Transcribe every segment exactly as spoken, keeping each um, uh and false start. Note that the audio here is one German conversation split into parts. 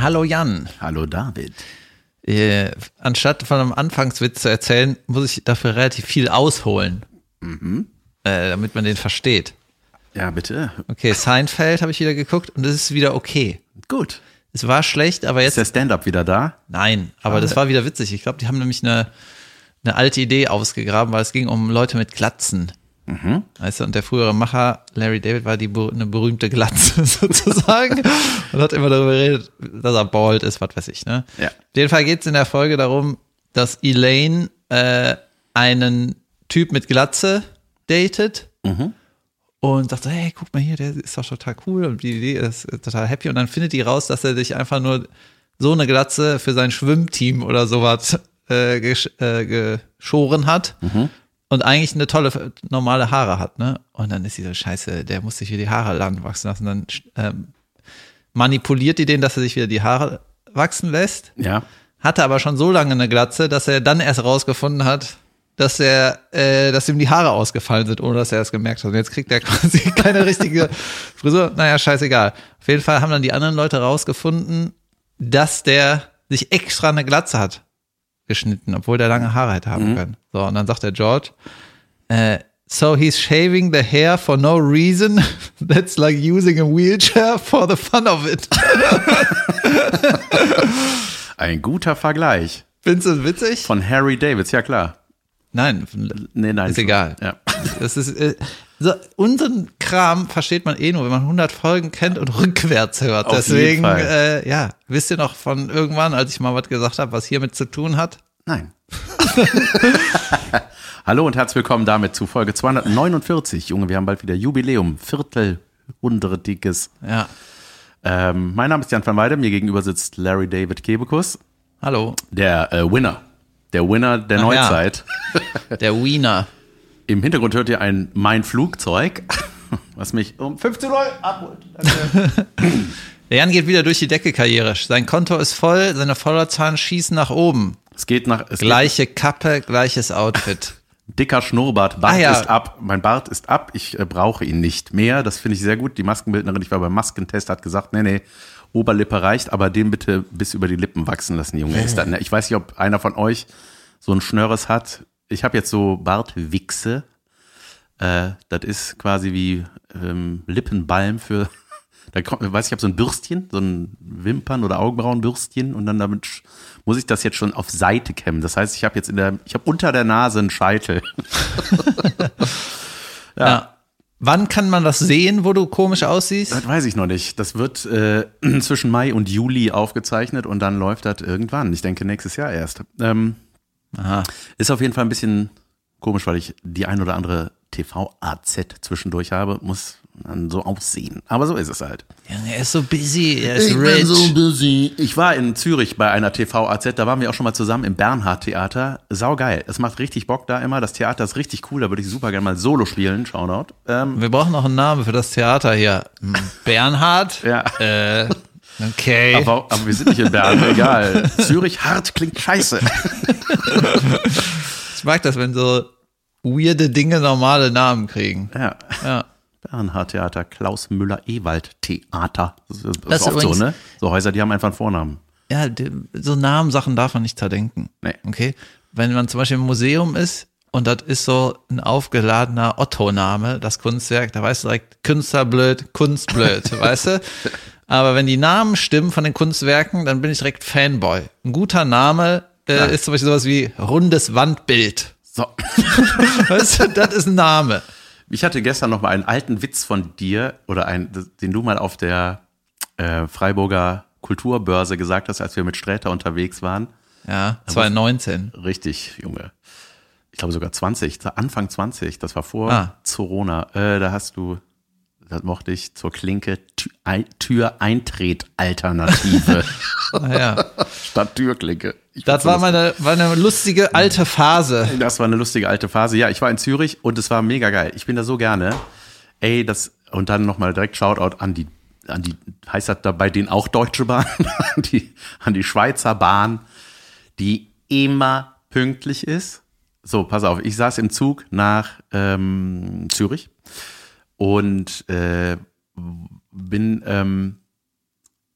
Hallo Jan. Hallo David. Äh, anstatt von einem Anfangswitz zu erzählen, muss ich dafür relativ viel ausholen, Mhm. äh, damit man den versteht. Ja, bitte. Okay, Seinfeld habe ich wieder geguckt und es ist wieder okay. Gut. Es war schlecht, aber jetzt... Ist der Stand-up wieder da? Nein, aber das war wieder witzig. Ich glaube, die haben nämlich eine, eine alte Idee ausgegraben, weil es ging um Leute mit Glatzen. Mhm. Weißt du, und der frühere Macher, Larry David, war die eine berühmte Glatze sozusagen und hat immer darüber geredet, dass er bald ist, was weiß ich. Ne? Ja. Auf jeden Fall geht es in der Folge darum, dass Elaine äh, einen Typ mit Glatze datet Mhm. und sagt so, hey, guck mal hier, der ist doch total cool und die Idee ist total happy. Und dann findet die raus, dass er sich einfach nur so eine Glatze für sein Schwimmteam oder sowas äh, gesch äh, geschoren hat. Mhm. Und eigentlich eine tolle, normale Haare hat, ne? Und dann ist sie so, scheiße, der muss sich wieder die Haare lang wachsen lassen. Dann ähm, manipuliert die den, dass er sich wieder die Haare wachsen lässt. Ja. Hatte aber schon so lange eine Glatze, dass er dann erst rausgefunden hat, dass er, äh, dass ihm die Haare ausgefallen sind, ohne dass er es gemerkt hat. Und jetzt kriegt er quasi keine richtige Frisur. Naja, scheißegal. Auf jeden Fall haben dann die anderen Leute rausgefunden, dass der sich extra eine Glatze hat geschnitten, obwohl der lange Haare hätte haben Mhm. können. So, und dann sagt der George, äh, so he's shaving the hair for no reason. That's like using a wheelchair for the fun of it. Ein guter Vergleich. Findest du das witzig? Von Harry Davids, ja klar. Nein, Nee, nein. ist egal. Ja. Das ist, äh, so, unseren Kram versteht man eh nur, wenn man hundert Folgen kennt und rückwärts hört. Auf Deswegen, jeden Fall. äh, ja, wisst ihr noch von irgendwann, als ich mal was gesagt habe, was hiermit zu tun hat? Nein. Hallo und herzlich willkommen damit zu Folge zweihundertneunundvierzig. Junge, wir haben bald wieder Jubiläum, Viertelhundertiges. Ja. Ähm, mein Name ist Jan van Weide, mir gegenüber sitzt Larry David Kebekus, Hallo. der äh, Winner, der Winner der Ach Neuzeit. Der Wiener. Im Hintergrund hört ihr ein Mein Flugzeug, was mich um fünfzehn Uhr abholt. Danke. Der Jan geht wieder durch die Decke karrierisch. Sein Konto ist voll, seine Followerzahlen schießen nach oben. Es geht nach es Gleiche Kappe, gleiches Outfit. geht, dicker Schnurrbart, Bart Ah, ja. ist ab, mein Bart ist ab, ich äh, brauche ihn nicht mehr. Das finde ich sehr gut. Die Maskenbildnerin, ich war beim Maskentest, hat gesagt, nee, nee, Oberlippe reicht, aber den bitte bis über die Lippen wachsen lassen, Junge. Ist das, ne? Ich weiß nicht, ob einer von euch so ein Schnörres hat. Ich habe jetzt so Bartwichse. Äh, das ist quasi wie ähm, Lippenbalm für, da kommt, weiß ich, ich habe so ein Bürstchen, so ein Wimpern- oder Augenbrauenbürstchen und dann damit sch- muss ich das jetzt schon auf Seite kämmen. Das heißt, ich habe jetzt in der, ich habe unter der Nase einen Scheitel. Ja. ja. Wann kann man das sehen, wo du komisch aussiehst? Das weiß ich noch nicht. Das wird äh, zwischen Mai und Juli aufgezeichnet und dann läuft das irgendwann. Ich denke nächstes Jahr erst. Ähm, Aha. Ist auf jeden Fall ein bisschen komisch, weil ich die ein oder andere T V-A Z zwischendurch habe, muss dann so aussehen. Aber so ist es halt. Junge, er ist so busy, er ist rich. busy. Ich war in Zürich bei einer T V-A Z, da waren wir auch schon mal zusammen im Bernhard-Theater. Saugeil. Es macht richtig Bock da immer. Das Theater ist richtig cool, da würde ich super gerne mal Solo spielen. Shoutout. Ähm, Wir brauchen noch einen Namen für das Theater hier. Hm, Bernhard? ja. Äh, okay. Aber, aber wir sind nicht in Bern, egal. Zürich hart klingt scheiße. Ich mag das, wenn so weirde Dinge normale Namen kriegen. Ja. Ja. Bernhard-Theater, Klaus Müller-Ewald-Theater. Das ist, das Das ist oft übrigens- so, ne? So Häuser, die haben einfach einen Vornamen. Ja, die, so Namensachen darf man nicht zerdenken. Nee. Okay? Wenn man zum Beispiel im Museum ist und das ist so ein aufgeladener Otto-Name, das Kunstwerk, da weißt du direkt Künstler blöd, Kunst blöd, weißt du? Aber wenn die Namen stimmen von den Kunstwerken, dann bin ich direkt Fanboy. Ein guter Name äh, Ja. ist zum Beispiel sowas wie rundes Wandbild. So. Weißt du, das ist ein Name. Ich hatte gestern noch mal einen alten Witz von dir, oder einen, den du mal auf der äh, Freiburger Kulturbörse gesagt hast, als wir mit Sträter unterwegs waren. Ja, zwanzig neunzehn. Richtig, Junge. Ich glaube sogar zwanzig, Anfang zwanzig, das war vor Ah. Corona. Äh, da hast du, das mochte ich, zur Klinke Tü- Ein- Tür-Eintritt-Alternative Naja. statt Türklinke. Ich Das find's war so meine, meine lustige alte Phase. Das war eine lustige alte Phase. Ja, ich war in Zürich und es war mega geil. Ich bin da so gerne. Ey, das, und dann nochmal direkt Shoutout an die, an die, heißt das da bei denen auch Deutsche Bahn? an die, an die Schweizer Bahn, die immer pünktlich ist. So, pass auf, ich saß im Zug nach ähm, Zürich und äh, bin, ähm,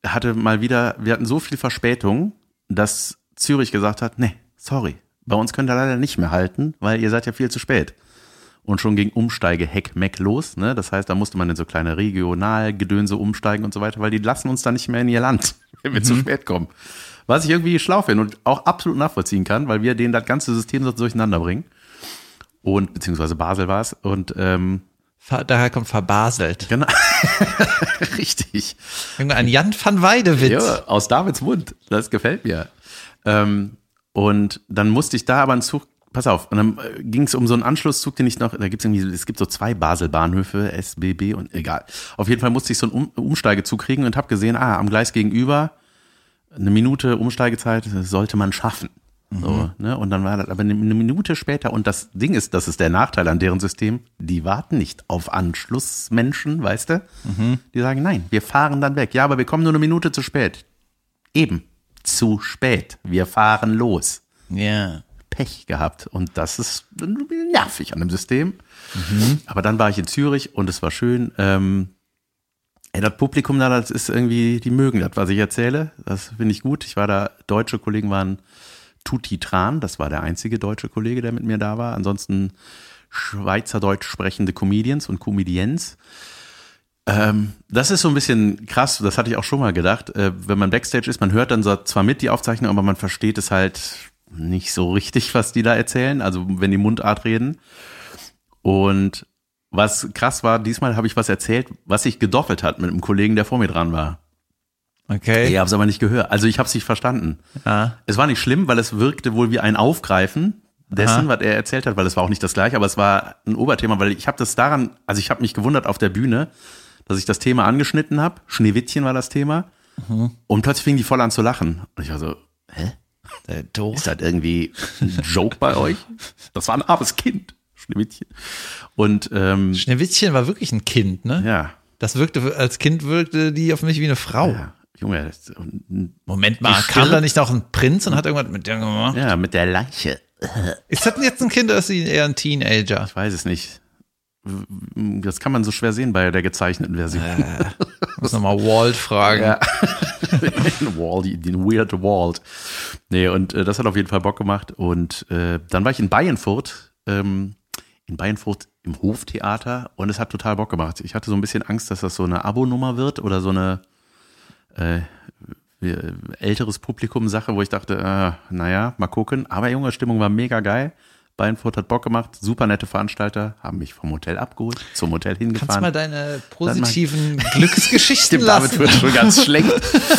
hatte mal wieder, wir hatten so viel Verspätung, dass Zürich gesagt hat, nee, sorry, bei uns könnt ihr leider nicht mehr halten, weil ihr seid ja viel zu spät. Und schon ging Umsteige-Heck-Meck los, ne? Das heißt, da musste man in so kleine Regionalgedönse umsteigen und so weiter, weil die lassen uns da nicht mehr in ihr Land, wenn wir mhm. zu spät kommen. Was ich irgendwie schlau finde und auch absolut nachvollziehen kann, weil wir denen das ganze System so durcheinander bringen. Und, beziehungsweise Basel war es. Und, ähm, daher kommt verbaselt. Genau. Richtig. Ein Jan van Weide-Witz. Ja, aus Davids Mund. Das gefällt mir. Ähm, und dann musste ich da aber einen Zug, pass auf, und dann ging es um so einen Anschlusszug, den ich noch, da gibt's irgendwie, es gibt so zwei Basel-Bahnhöfe, S B B und egal. Auf jeden Fall musste ich so einen um Umsteigezug kriegen und habe gesehen, ah, am Gleis gegenüber, eine Minute Umsteigezeit sollte man schaffen. Mhm. So, ne? Und dann war das aber eine Minute später, und das Ding ist, das ist der Nachteil an deren System, die warten nicht auf Anschlussmenschen, weißt du? Mhm. Die sagen, nein, wir fahren dann weg. Ja, aber wir kommen nur eine Minute zu spät. Eben, zu spät. Wir fahren los. Ja. Yeah. Pech gehabt. Und das ist nervig an dem System. Mhm. Aber dann war ich in Zürich und es war schön. Ähm, ey, das Publikum da, das ist irgendwie, die mögen das, was ich erzähle. Das finde ich gut. Ich war da, deutsche Kollegen waren Tutti Tran, das war der einzige deutsche Kollege, der mit mir da war. Ansonsten Schweizerdeutsch sprechende Comedians und Comedians. Ähm, das ist so ein bisschen krass, das hatte ich auch schon mal gedacht. Äh, wenn man Backstage ist, man hört dann so zwar mit die Aufzeichnung, aber man versteht es halt nicht so richtig, was die da erzählen, also wenn die Mundart reden. Und was krass war, diesmal habe ich was erzählt, was sich gedoppelt hat mit einem Kollegen, der vor mir dran war. Okay. Ich habe es aber nicht gehört. Also ich habe es nicht verstanden. Ah. Es war nicht schlimm, weil es wirkte wohl wie ein Aufgreifen dessen, Aha. was er erzählt hat, weil es war auch nicht das Gleiche, aber es war ein Oberthema, weil ich habe das daran, also ich habe mich gewundert auf der Bühne, dass ich das Thema angeschnitten habe. Schneewittchen war das Thema. Mhm. Und plötzlich fingen die voll an zu lachen. Und ich war so, hä? Doof. Ist das irgendwie ein Joke bei euch? Das war ein armes Kind, Schneewittchen. Und ähm, Schneewittchen war wirklich ein Kind, ne? Ja. Das wirkte, als Kind wirkte die auf mich wie eine Frau. Ja, Junge. Das, Moment mal, kam da nicht noch ein Prinz und hat irgendwas mit der gemacht? Ja, mit der Leiche. Ist das denn jetzt ein Kind oder ist sie eher ein Teenager? Ich weiß es nicht. Das kann man so schwer sehen bei der gezeichneten Version. Äh, muss nochmal Walt fragen. Ja. den Walt, den Weird Walt. Nee, und äh, das hat auf jeden Fall Bock gemacht. Und äh, dann war ich in Bayernfurt, ähm, in Bayernfurt im Hoftheater, und es hat total Bock gemacht. Ich hatte so ein bisschen Angst, dass das so eine Abonummer wird oder so eine äh, älteres Publikum-Sache, wo ich dachte, äh, naja, mal gucken. Aber junge Stimmung war mega geil. Bayernfurt hat Bock gemacht, super nette Veranstalter, haben mich vom Hotel abgeholt, zum Hotel hingefahren. Kannst du mal deine positiven Glücksgeschichten lassen? Damit wird schon ganz schlecht.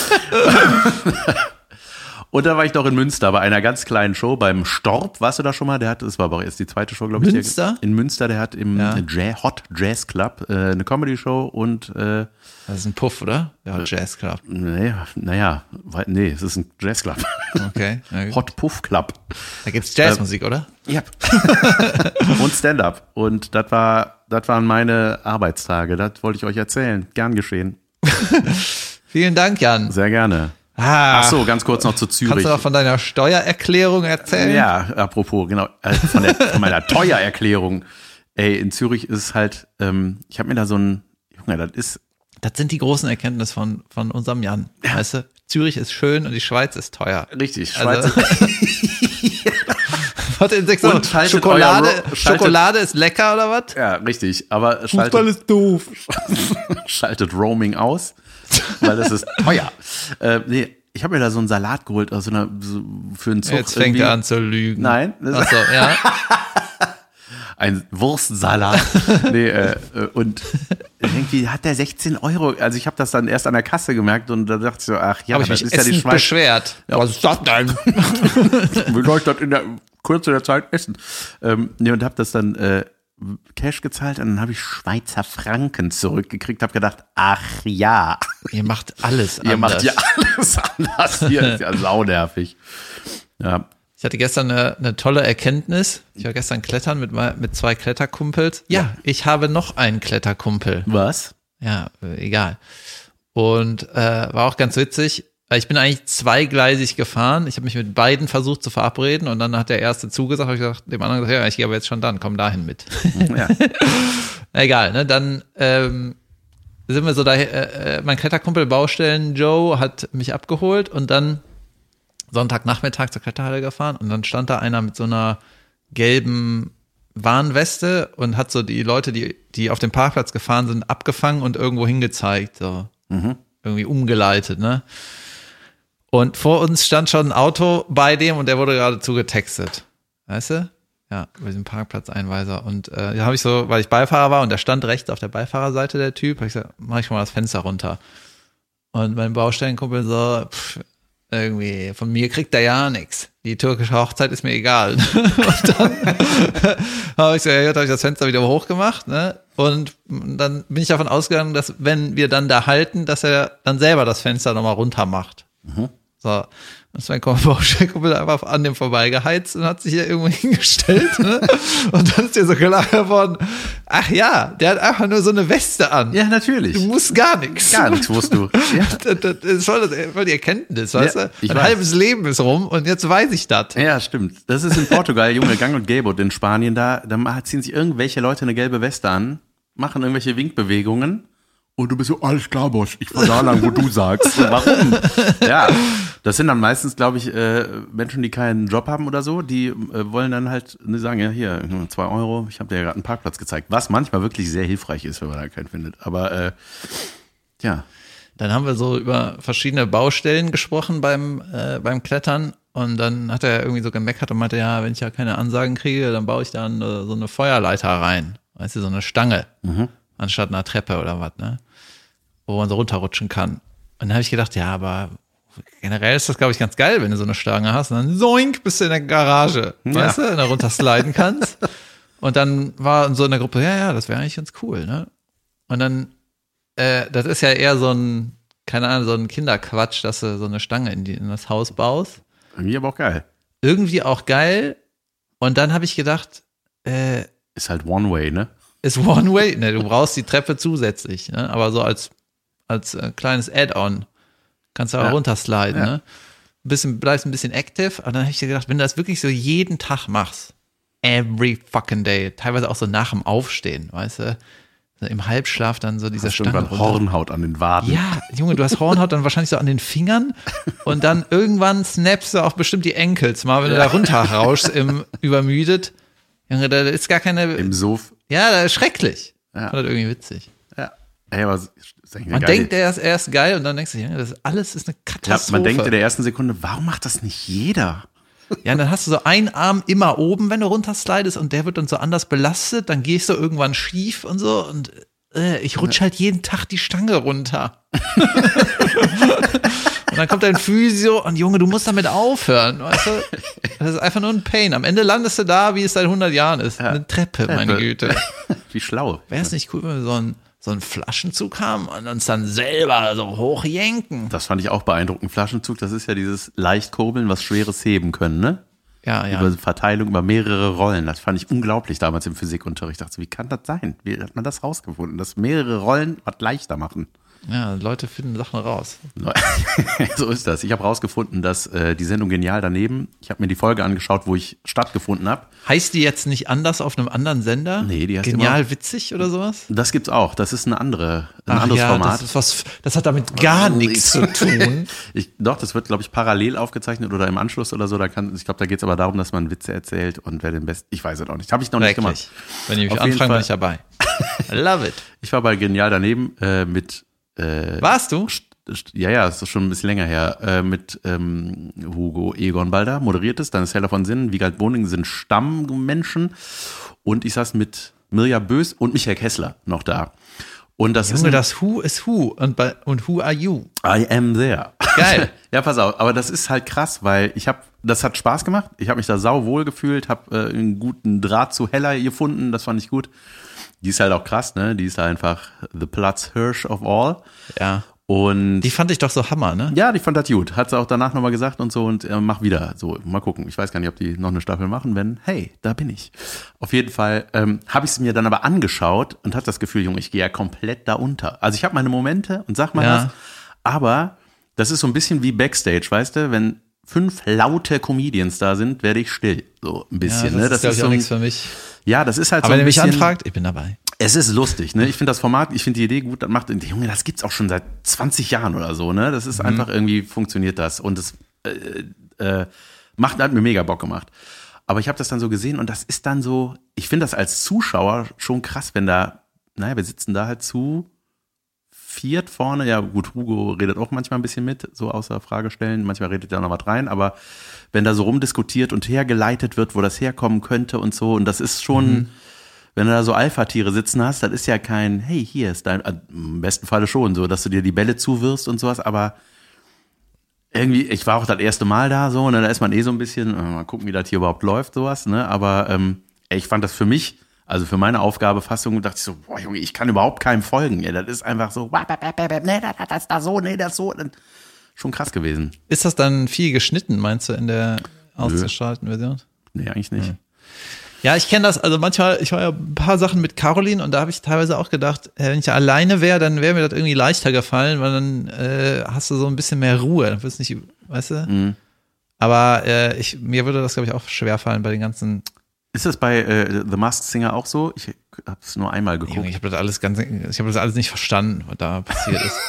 Und da war ich noch in Münster bei einer ganz kleinen Show beim Storb. Warst du da schon mal? Der hat, das war aber auch erst die zweite Show, glaube ich. Münster? In Münster, der hat im ja. Jazz, Hot Jazz Club äh, eine Comedy-Show und äh, das ist ein Puff, oder? Ja, Hot Jazz Club. Nee, naja, nee, es ist ein Jazz Club. Okay. Hot Puff Club. Da gibt's Jazzmusik, äh, oder? Ja. Und Stand-up. Und das war, das waren meine Arbeitstage. Das wollte ich euch erzählen. Gern geschehen. Vielen Dank, Jan. Sehr gerne. Ah, Ach so, ganz kurz noch zu Zürich. Kannst du noch von deiner Steuererklärung erzählen? Ja, apropos, genau, äh, von, der, von meiner Steuererklärung. Ey, in Zürich ist es halt, ähm, ich habe mir da so ein, Junge, das ist... Das sind die großen Erkenntnisse von, von unserem Jan, ja. Weißt du? Zürich ist schön und die Schweiz ist teuer. Richtig, Schweiz also, Warte, in sechs Wochen. Schokolade, euer, Schokolade ist lecker oder was? Ja, richtig, aber schaltet, Fußball ist doof. Schaltet Roaming aus, weil es ist teuer. Äh, nee, ich habe mir da so einen Salat geholt aus so einer, so für einen Zug. Jetzt fängt er an zu lügen. Nein. Ach so, ja. Ein Wurstsalat. nee, äh, und irgendwie hat der sechzehn Euro. Also ich habe das dann erst an der Kasse gemerkt und da dachte ich so, ach ja, aber das ich ist ja die Schweiz. Beschwert. Ja. Was ist das denn? Wie soll ich das in der Kürze der Zeit essen? Ähm, nee, und habe das dann äh, Cash gezahlt und dann habe ich Schweizer Franken zurückgekriegt, habe gedacht, ach ja. Ihr macht alles anders. Ihr macht ja alles anders. Hier ist ja saunervig. Ja. Ich hatte gestern eine, eine tolle Erkenntnis. Ich war gestern klettern mit, mit zwei Kletterkumpels. Ja, ich habe noch einen Kletterkumpel. Was? Ja, äh, egal. Und äh, war auch ganz witzig. Ich bin eigentlich zweigleisig gefahren. Ich habe mich mit beiden versucht zu verabreden und dann hat der erste zugesagt, habe ich gesagt, dem anderen gesagt, ja, ich gehe aber jetzt schon dann, komm dahin mit. Ja. Na, egal, ne? Dann ähm, sind wir so da, äh, mein Kletterkumpel Baustellen Joe hat mich abgeholt und dann Sonntagnachmittag zur Kletterhalle gefahren und dann stand da einer mit so einer gelben Warnweste und hat so die Leute, die, die auf dem Parkplatz gefahren sind, abgefangen und irgendwo hingezeigt, so mhm. irgendwie umgeleitet, ne? Und vor uns stand schon ein Auto bei dem und der wurde geradezu getextet, weißt du? Ja, über diesen Parkplatzeinweiser. Und äh, da habe ich so, weil ich Beifahrer war und der stand rechts auf der Beifahrerseite, der Typ, habe ich gesagt, mach ich mal das Fenster runter. Und mein Baustellenkumpel so, pff, irgendwie, von mir kriegt er ja nichts. Die türkische Hochzeit ist mir egal. Und dann habe ich so, ja, habe ich das Fenster wieder hochgemacht, ne? Und dann bin ich davon ausgegangen, dass wenn wir dann da halten, dass er dann selber das Fenster nochmal runter macht. Mhm. So, dann ist mein Baustellenkumpel einfach an dem vorbeigeheizt und hat sich hier irgendwo hingestellt, ne? Und dann ist dir so klar geworden, ach ja, der hat einfach nur so eine Weste an. Ja, natürlich. Du musst gar nichts. Gar nichts musst du. Ja. Das, das, das war das voll die Erkenntnis, weißt Ja, du? ich Ein weiß. halbes Leben ist rum und jetzt weiß ich das. Ja, stimmt. Das ist in Portugal, Junge, gang und gäbe. Und in Spanien, da, da ziehen sich irgendwelche Leute eine gelbe Weste an, machen irgendwelche Winkbewegungen. Und du bist so, alles klar, Bosch, ich fahr da lang, wo du sagst. So, warum? Ja, das sind dann meistens, glaube ich, äh, Menschen, die keinen Job haben oder so, die äh, wollen dann halt die sagen, ja, hier, zwei Euro, ich habe dir ja gerade einen Parkplatz gezeigt. Was manchmal wirklich sehr hilfreich ist, wenn man da keinen findet. Aber, äh, ja. Dann haben wir so über verschiedene Baustellen gesprochen beim, äh, beim Klettern. Und dann hat er irgendwie so gemeckert und meinte, ja, wenn ich ja keine Ansagen kriege, dann baue ich da eine, so eine Feuerleiter rein. Weißt du, so eine Stange. Mhm. Anstatt einer Treppe oder was, ne? Wo man so runterrutschen kann. Und dann habe ich gedacht, ja, aber generell ist das, glaube ich, ganz geil, wenn du so eine Stange hast und dann zoink, bist du in der Garage, ja. Weißt du, und da runtersliden kannst. Und dann war so in der Gruppe, ja, ja, das wäre eigentlich ganz cool, ne? Und dann, äh, das ist ja eher so ein, keine Ahnung, so ein Kinderquatsch, dass du so eine Stange in, die, in das Haus baust. Irgendwie aber auch geil. Irgendwie auch geil. Und dann habe ich gedacht, äh, ist halt One Way, ne? Ist One Way. Ne, du brauchst die Treppe zusätzlich, ne? Aber so als, als äh, kleines Add-on kannst du auch ja. runtersliden, ja. Ne? Ein bisschen, bleibst ein bisschen active. Und dann habe ich dir gedacht, wenn du das wirklich so jeden Tag machst, every fucking day, teilweise auch so nach dem Aufstehen, weißt du, so im Halbschlaf dann so diese Stange runter. Hornhaut an den Waden. Ja, Junge, du hast Hornhaut dann wahrscheinlich so an den Fingern und dann irgendwann snappst du auch bestimmt die Ankles mal, wenn ja. du da runterrauschst im übermüdet. Junge, da ist gar keine... Im Sof. Ja, das ist schrecklich. Ja. Das ist irgendwie witzig. Ja. Hey, aber ist man geil. denkt, der ist erst geil und dann denkst du, ja, das alles ist eine Katastrophe. Ja, man denkt in der ersten Sekunde, warum macht das nicht jeder? Ja, und dann hast du so einen Arm immer oben, wenn du runterslidest und der wird dann so anders belastet, dann gehst du irgendwann schief und so und äh, ich rutsche halt jeden Tag die Stange runter. Und dann kommt dein Physio und Junge, du musst damit aufhören, weißt du? Das ist einfach nur ein Pain. Am Ende landest du da, wie es seit hundert Jahren ist. Ja. Eine Treppe, meine Güte. Wie schlau. Wäre es nicht cool, wenn wir so einen, so einen Flaschenzug haben und uns dann selber so hochjenken? Das fand ich auch beeindruckend. Flaschenzug, das ist ja dieses Leichtkurbeln, was Schweres heben können, ne? Ja, ja. Über Verteilung, über mehrere Rollen. Das fand ich unglaublich damals im Physikunterricht. Ich dachte, wie kann das sein? Wie hat man das rausgefunden? Dass mehrere Rollen was leichter machen. Ja, Leute finden Sachen raus. So ist das. Ich habe rausgefunden, dass äh, die Sendung Genial daneben, ich habe mir die Folge angeschaut, wo ich stattgefunden habe. Heißt die jetzt nicht anders auf einem anderen Sender? Nee, die heißt Genial immer, witzig oder sowas? Das gibt's auch. Das ist eine andere, ein Ach anderes ja, Format. Das, ist was, das hat damit gar oh, nichts zu tun. Ich, doch, das wird, glaube ich, parallel aufgezeichnet oder im Anschluss oder so. Da kann, ich glaube, da geht's aber darum, dass man Witze erzählt und wer den besten, ich weiß es auch nicht. Habe ich noch nicht gemacht. Wenn ich mich anfange, bin ich dabei. I love it. Ich war bei Genial daneben äh, mit Äh, Warst du? Ja, ja, das ist schon ein bisschen länger her. Äh, mit ähm, Hugo Egon Balder moderiert es, dann ist Hella von Sinnen, Wiegald Boning sind Stammmenschen und ich saß mit Mirja Bös und Michael Kessler noch da. Und das Junge, ist ein, das Who ist Who und, bei, und Who are you? I am there. Geil. Ja, pass auf, aber das ist halt krass, weil ich habe, das hat Spaß gemacht. Ich habe mich da sau wohl gefühlt, habe äh, einen guten Draht zu Hella gefunden, das fand ich gut. Die ist halt auch krass, ne? Die ist einfach the Platzhirsch of all. Ja. Und die fand ich doch so Hammer, ne? Ja, die fand das gut. Hat sie auch danach nochmal gesagt und so und äh, mach wieder. So, mal gucken. Ich weiß gar nicht, ob die noch eine Staffel machen, wenn, hey, da bin ich. Auf jeden Fall ähm, habe ich es mir dann aber angeschaut und hatte das Gefühl, Junge, ich gehe ja komplett da unter. Also ich habe meine Momente und sag mal ja. was, aber das ist so ein bisschen wie Backstage, weißt du? Wenn fünf laute Comedians da sind, werde ich still. So ein bisschen. Ja, das ne? ist, das ist so auch nichts für mich. Ja, das ist halt aber so ein wenn ihr mich bisschen, anfragt, ich bin dabei. Es ist lustig, ne? Ich finde das Format, ich finde die Idee gut, das macht, Junge, das gibt's auch schon seit zwanzig Jahren oder so, ne? Das ist mhm. einfach irgendwie, funktioniert das und es äh, äh, macht, hat mir mega Bock gemacht. Aber ich habe das dann so gesehen und das ist dann so, ich finde das als Zuschauer schon krass, wenn da, naja, wir sitzen da halt zu viert vorne, ja gut, Hugo redet auch manchmal ein bisschen mit, so außer Frage stellen, manchmal redet er noch was rein, aber wenn da so rumdiskutiert und hergeleitet wird, wo das herkommen könnte und so, und das ist schon, mhm. wenn du da so Alpha-Tiere sitzen hast, das ist ja kein, hey, hier ist dein, im besten Falle schon so, dass du dir die Bälle zuwirfst und sowas, aber irgendwie, ich war auch das erste Mal da so, und dann ist man eh so ein bisschen, mal gucken, wie das hier überhaupt läuft, sowas, ne, aber ähm, ich fand das für mich, also für meine Aufgabefassung, dachte ich so, boah Junge, ich kann überhaupt keinem folgen, ey, das ist einfach so, nee, das ist da so, nee, das so, schon krass gewesen. Ist das dann viel geschnitten, meinst du, in der ausgestrahlten Version? Nee, eigentlich nicht. Ja. Ja, ich kenne das, also manchmal, ich war ja ein paar Sachen mit Caroline und da habe ich teilweise auch gedacht, wenn ich alleine wäre, dann wäre mir das irgendwie leichter gefallen, weil dann äh, hast du so ein bisschen mehr Ruhe, dann wirst nicht, weißt du? Mhm. Aber äh, ich, mir würde das, glaube ich, auch schwerfallen bei den ganzen. Ist das bei äh, The Masked Singer auch so? Ich habe es nur einmal geguckt. Junge, ich habe das alles ganz, ich habe das alles nicht verstanden, was da passiert ist.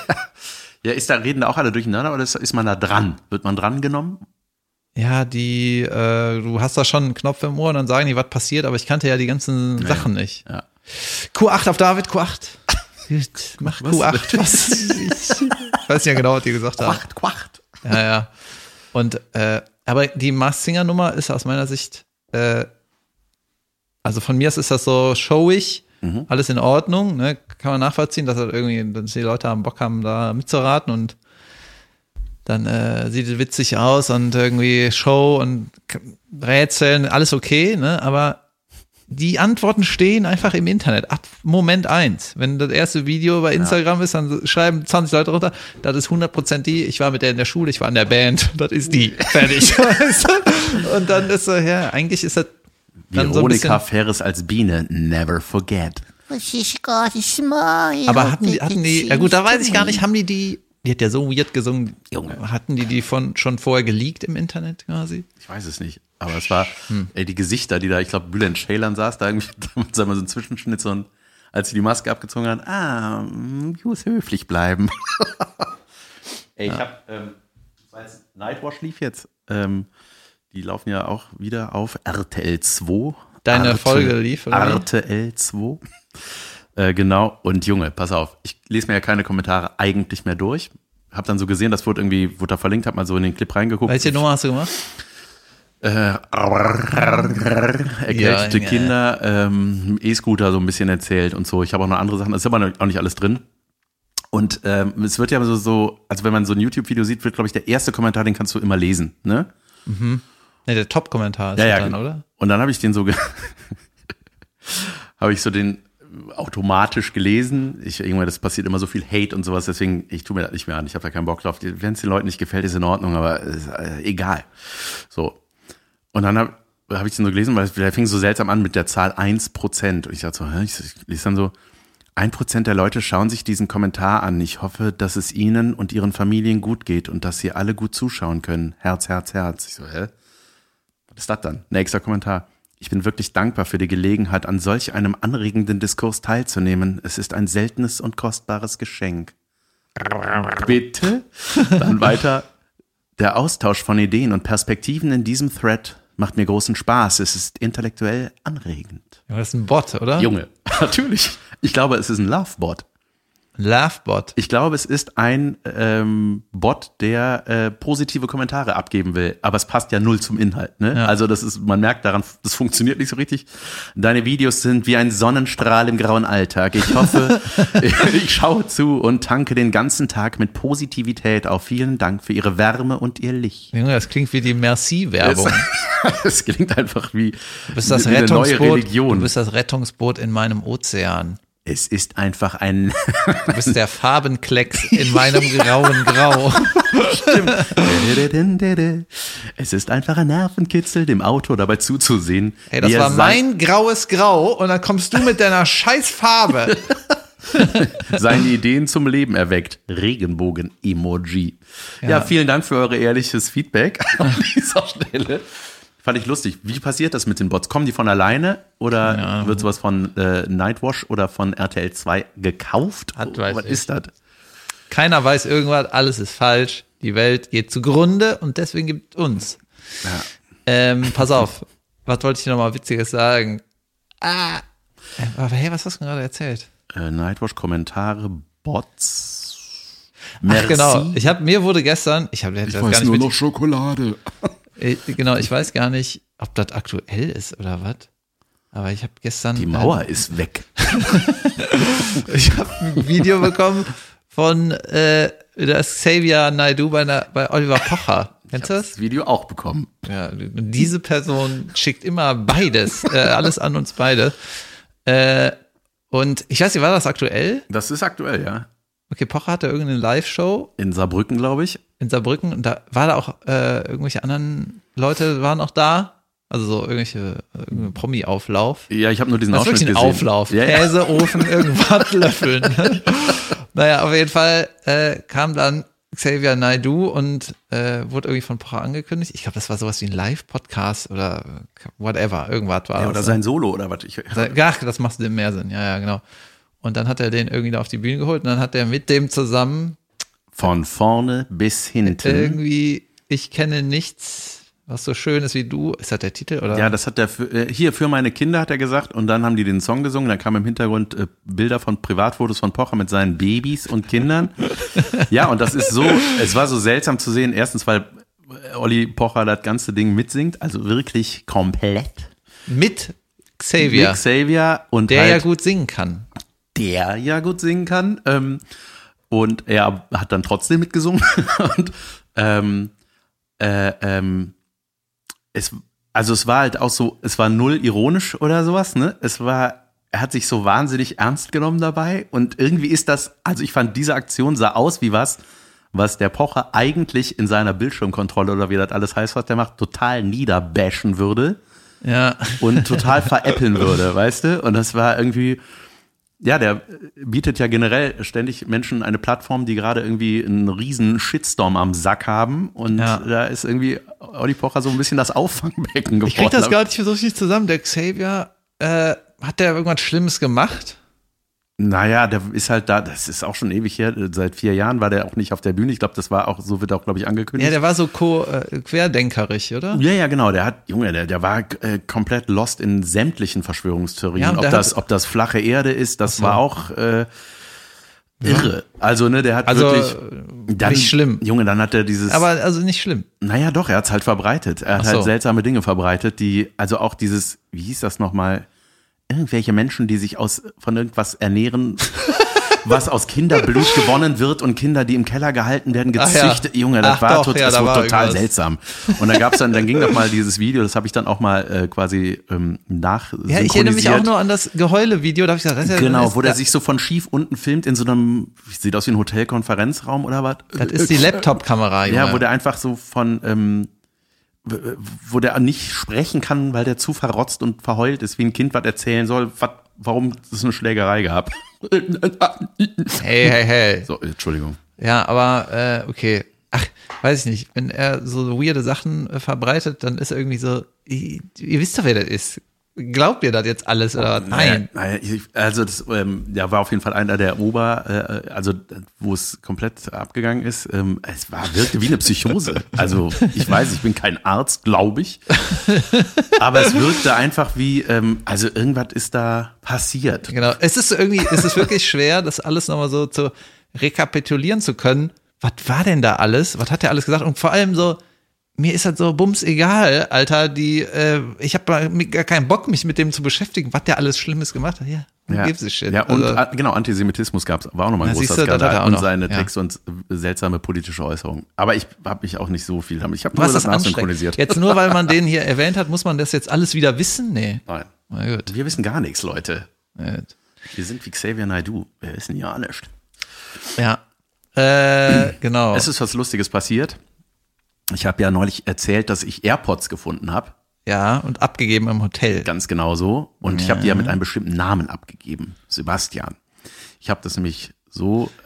Ja, ist da, reden da auch alle durcheinander oder ist, ist man da dran? Wird man dran genommen? Ja, die, äh, du hast da schon einen Knopf im Ohr und dann sagen die, was passiert, aber ich kannte ja die ganzen ja, Sachen nicht. Ja. Q acht auf David, Q acht. Mach was? Q acht. Was? Ich weiß ja genau, was die gesagt haben. Q acht, Q acht. Ja, ja. Und, äh, aber die Masked Singer Nummer ist aus meiner Sicht, äh, also von mir aus ist das so showig, mhm. alles in Ordnung, ne? Kann man nachvollziehen, dass halt irgendwie, dass die Leute haben Bock haben, da mitzuraten und dann äh, sieht es witzig aus und irgendwie Show und Rätseln, alles okay, ne? Aber die Antworten stehen einfach im Internet, ab Moment eins. Wenn das erste Video bei Instagram ja. ist, dann schreiben zwanzig Leute runter, das ist hundert Prozent die, ich war mit der in der Schule, ich war in der Band, das ist die, fertig. Und dann ist so, ja, eigentlich ist das dann Veronika so ein Ferris als Biene, never forget. Aber hatten die, hatten die, ja gut, da weiß ich gar nicht, haben die die, die hat ja so weird gesungen, Junge. Hatten die die von schon vorher geleakt im Internet quasi? Ich weiß es nicht, aber es war, hm. ey, die Gesichter, die da, ich glaube, Bülent Ceylan saß da irgendwie, sagen wir so ein Zwischenschnitt, so ein, als sie die Maske abgezogen hat, ah, ich muss höflich bleiben. Ey, ich ja. hab, ähm, Nightwatch lief jetzt, ähm, die laufen ja auch wieder auf R T L zwei. Deine Arte, Folge lief, oder? R T L zwei. Äh, genau, und Junge, pass auf, ich lese mir ja keine Kommentare eigentlich mehr durch. Hab dann so gesehen, das wurde irgendwie, wurde da verlinkt, hab mal so in den Clip reingeguckt. Welche Nummer hast du gemacht? Äh, ergänzte ja, Kinder, ähm, E-Scooter so ein bisschen erzählt und so. Ich habe auch noch andere Sachen, das ist aber auch nicht alles drin. Und ähm, es wird ja so, so, also wenn man so ein YouTube-Video sieht, wird, glaube ich, der erste Kommentar, den kannst du immer lesen, ne? Mhm. Ne, der Top-Kommentar ist ja, ja, dann, genau. oder? Und dann habe ich den so, ge- habe ich so den automatisch gelesen. Ich irgendwann, das passiert immer so viel Hate und sowas, deswegen, ich tue mir das nicht mehr an. Ich habe da keinen Bock drauf. Wenn es den Leuten nicht gefällt, ist in Ordnung, aber ist, äh, egal. So. Und dann habe hab ich den so gelesen, weil der fing so seltsam an mit der Zahl eins Prozent. Und ich dachte so, hä? Ich, ich lese dann so, ein Prozent der Leute schauen sich diesen Kommentar an. Ich hoffe, dass es ihnen und ihren Familien gut geht und dass sie alle gut zuschauen können. Herz, Herz, Herz. Ich so, hä? Was ist das dann? Nächster Kommentar. Ich bin wirklich dankbar für die Gelegenheit, an solch einem anregenden Diskurs teilzunehmen. Es ist ein seltenes und kostbares Geschenk. Bitte? Dann weiter. Der Austausch von Ideen und Perspektiven in diesem Thread macht mir großen Spaß. Es ist intellektuell anregend. Ja, das ist ein Bot, oder? Junge, natürlich. Ich glaube, es ist ein Love-Bot. Love-Bot? Ich glaube, es ist ein ähm, Bot, der äh, positive Kommentare abgeben will. Aber es passt ja null zum Inhalt. Ne? Ja. Also das ist, man merkt daran, das funktioniert nicht so richtig. Deine Videos sind wie ein Sonnenstrahl im grauen Alltag. Ich hoffe, ich schaue zu und tanke den ganzen Tag mit Positivität auf. Vielen Dank für Ihre Wärme und Ihr Licht. Junge, das klingt wie die Merci-Werbung. Es klingt einfach wie, du bist das wie eine neue Religion. Du bist das Rettungsboot in meinem Ozean. Es ist einfach ein... Du bist der Farbenklecks in meinem grauen Grau. Stimmt. Es ist einfach ein Nervenkitzel, dem Autor dabei zuzusehen. Hey, das war mein graues Grau und dann kommst du mit deiner scheiß Farbe. Seine Ideen zum Leben erweckt. Regenbogen-Emoji. Ja. ja, vielen Dank für eure ehrliches Feedback an dieser Stelle. Fand ich lustig. Wie passiert das mit den Bots? Kommen die von alleine oder Ja. wird sowas von äh, Nightwash oder von R T L zwei gekauft? Hat, weiß Was ich. ist das? Keiner weiß irgendwas, alles ist falsch. Die Welt geht zugrunde und deswegen gibt uns. Ja. Ähm, pass auf, was wollte ich dir nochmal Witziges sagen? Ah, äh, aber hey, was hast du gerade erzählt? Äh, Nightwash-Kommentare, Bots. Ach, Merci. genau, ich habe mir wurde gestern, ich habe Ich das weiß gar nicht nur mit, noch Schokolade. äh, genau, ich weiß gar nicht, ob das aktuell ist oder was. Aber ich habe gestern Die Mauer ist weg. äh, ich habe ein Video bekommen von äh, das Xavier Naidoo bei, einer, bei Oliver Pocher. Kennst du das? Das Video auch bekommen. Ja, und diese Person schickt immer beides, äh, alles an uns beide. Äh, und ich weiß nicht, war das aktuell? Das ist aktuell, ja. Okay, Pocher hatte irgendeine Live-Show In Saarbrücken, glaube ich. in Saarbrücken und da war da auch äh, irgendwelche anderen Leute waren auch da. Also so irgendwelche irgendein Promi-Auflauf. Ja, ich habe nur diesen Das ist Ausschnitt wirklich ein gesehen. Auflauf. Ja, ja. Käse, Ofen, irgendwas löffeln. Naja, auf jeden Fall äh, kam dann Xavier Naidoo und äh, wurde irgendwie von Pocher angekündigt. Ich glaube, das war sowas wie ein Live-Podcast oder whatever, irgendwas war Ja, das. oder sein Solo oder was. Ich, Ach, das macht mehr Sinn. Ja, ja, genau. Und dann hat er den irgendwie da auf die Bühne geholt und dann hat er mit dem zusammen von vorne bis hinten. irgendwie Ich kenne nichts, was so schön ist wie du. Ist das der Titel? Oder? Ja, das hat er für, äh, hier für meine Kinder hat er gesagt und dann haben die den Song gesungen, dann kamen im Hintergrund äh, Bilder von Privatfotos von Pocher mit seinen Babys und Kindern. Ja, und das ist so, es war so seltsam zu sehen, erstens, weil Olli Pocher das ganze Ding mitsingt, also wirklich komplett. Mit Xavier, Mit Xavier und der halt, ja gut singen kann. der ja gut singen kann. Ähm, und er hat dann trotzdem mitgesungen und ähm, äh, ähm, es, also es war halt auch so, es war null ironisch oder sowas, ne? Es war, er hat sich so wahnsinnig ernst genommen dabei und irgendwie ist das, also ich fand, diese Aktion sah aus wie was, was der Pocher eigentlich in seiner Bildschirmkontrolle oder wie das alles heißt, was der macht, total niederbashen würde Ja. und total veräppeln würde, weißt du? Und das war irgendwie, ja, der bietet ja generell ständig Menschen eine Plattform, die gerade irgendwie einen riesen Shitstorm am Sack haben. Und Ja. da ist irgendwie Olli Pocher so ein bisschen das Auffangbecken geworden. Ich krieg das gar nicht so richtig zusammen. Der Xavier, äh, hat der irgendwas Schlimmes gemacht? Naja, der ist halt da, das ist auch schon ewig her, seit vier Jahren war der auch nicht auf der Bühne. Ich glaube, das war auch, so wird auch, glaube ich, angekündigt. Ja, der war so ko- äh, querdenkerig, oder? Ja, ja, genau. Der hat, Junge, der, der war äh, komplett lost in sämtlichen Verschwörungstheorien. Ja, und ob der das, hat- ob das flache Erde ist, das Ach so. war auch äh, irre. Also, ne, der hat Also, wirklich. Dann, nicht schlimm. Junge, dann hat er dieses. Aber also nicht schlimm. Naja, doch, er hat's halt verbreitet. Er hat Ach so. halt seltsame Dinge verbreitet, die, also auch dieses, wie hieß das nochmal? Irgendwelche Menschen, die sich aus von irgendwas ernähren, was aus Kinderblut gewonnen wird und Kinder, die im Keller gehalten werden, Ach ja. gezüchtet. Junge, das Ach war, doch, tot, ja, das da war war total irgendwas. seltsam. Und dann gab's dann, dann ging doch mal dieses Video, das habe ich dann auch mal äh, quasi ähm, nach Ja, ich erinnere mich auch nur an das Geheule-Video. Da hab ich gesagt, das ist ja, Genau, das wo ist, der sich so von schief unten filmt in so einem, sieht aus wie ein Hotelkonferenzraum oder was? Das ist die Laptop-Kamera, Junge. Ja, wo der einfach so von, ähm, w- wo der nicht sprechen kann, weil der zu verrotzt und verheult ist, wie ein Kind was erzählen soll, was, warum es eine Schlägerei gab. Hey, hey, hey. So, Entschuldigung. Ja, aber äh, okay. Ach, weiß ich nicht. Wenn er so weirde Sachen äh, verbreitet, dann ist er irgendwie so, ihr, ihr wisst doch, wer das ist. Glaubt ihr das jetzt alles oder was? Nein. Naja, ich, also das ähm, ja, war auf jeden Fall einer der Ober, äh, also wo es komplett abgegangen ist. Ähm, es war wirkte wie eine Psychose. Also ich weiß, ich bin kein Arzt, glaube ich. Aber es wirkte einfach wie, ähm, also irgendwas ist da passiert. Genau. Es ist irgendwie, es ist wirklich schwer, das alles nochmal so zu rekapitulieren zu können. Was war denn da alles? Was hat er alles gesagt? Und vor allem so, mir ist halt so bums egal, Alter, die, äh, ich habe gar keinen Bock, mich mit dem zu beschäftigen, was der alles Schlimmes gemacht hat. Ja, who Ja, gives a shit? ja und Also, äh, genau, Antisemitismus gab's, war auch nochmal ein Na, großer siehst du, das hat er Skandal auch und noch. seine Ja. Texte und äh, seltsame politische Äußerungen. Aber ich habe mich auch nicht so viel damit. Ich habe nur was das ist anstrengend? nachsynchronisiert. Jetzt nur, weil man den hier erwähnt hat, muss man das jetzt alles wieder wissen? Nee. Nein. Na gut. Wir wissen gar nichts, Leute. Na gut. Wir sind wie Xavier Naidoo. Wir wissen ja nichts. Ja. Äh, genau. Es ist was Lustiges passiert. Ich habe ja neulich erzählt, dass ich AirPods gefunden habe. Ja, und abgegeben im Hotel. Ganz genau so. Und ich Ja. habe die ja mit einem bestimmten Namen abgegeben. Sebastian. Ich habe das nämlich so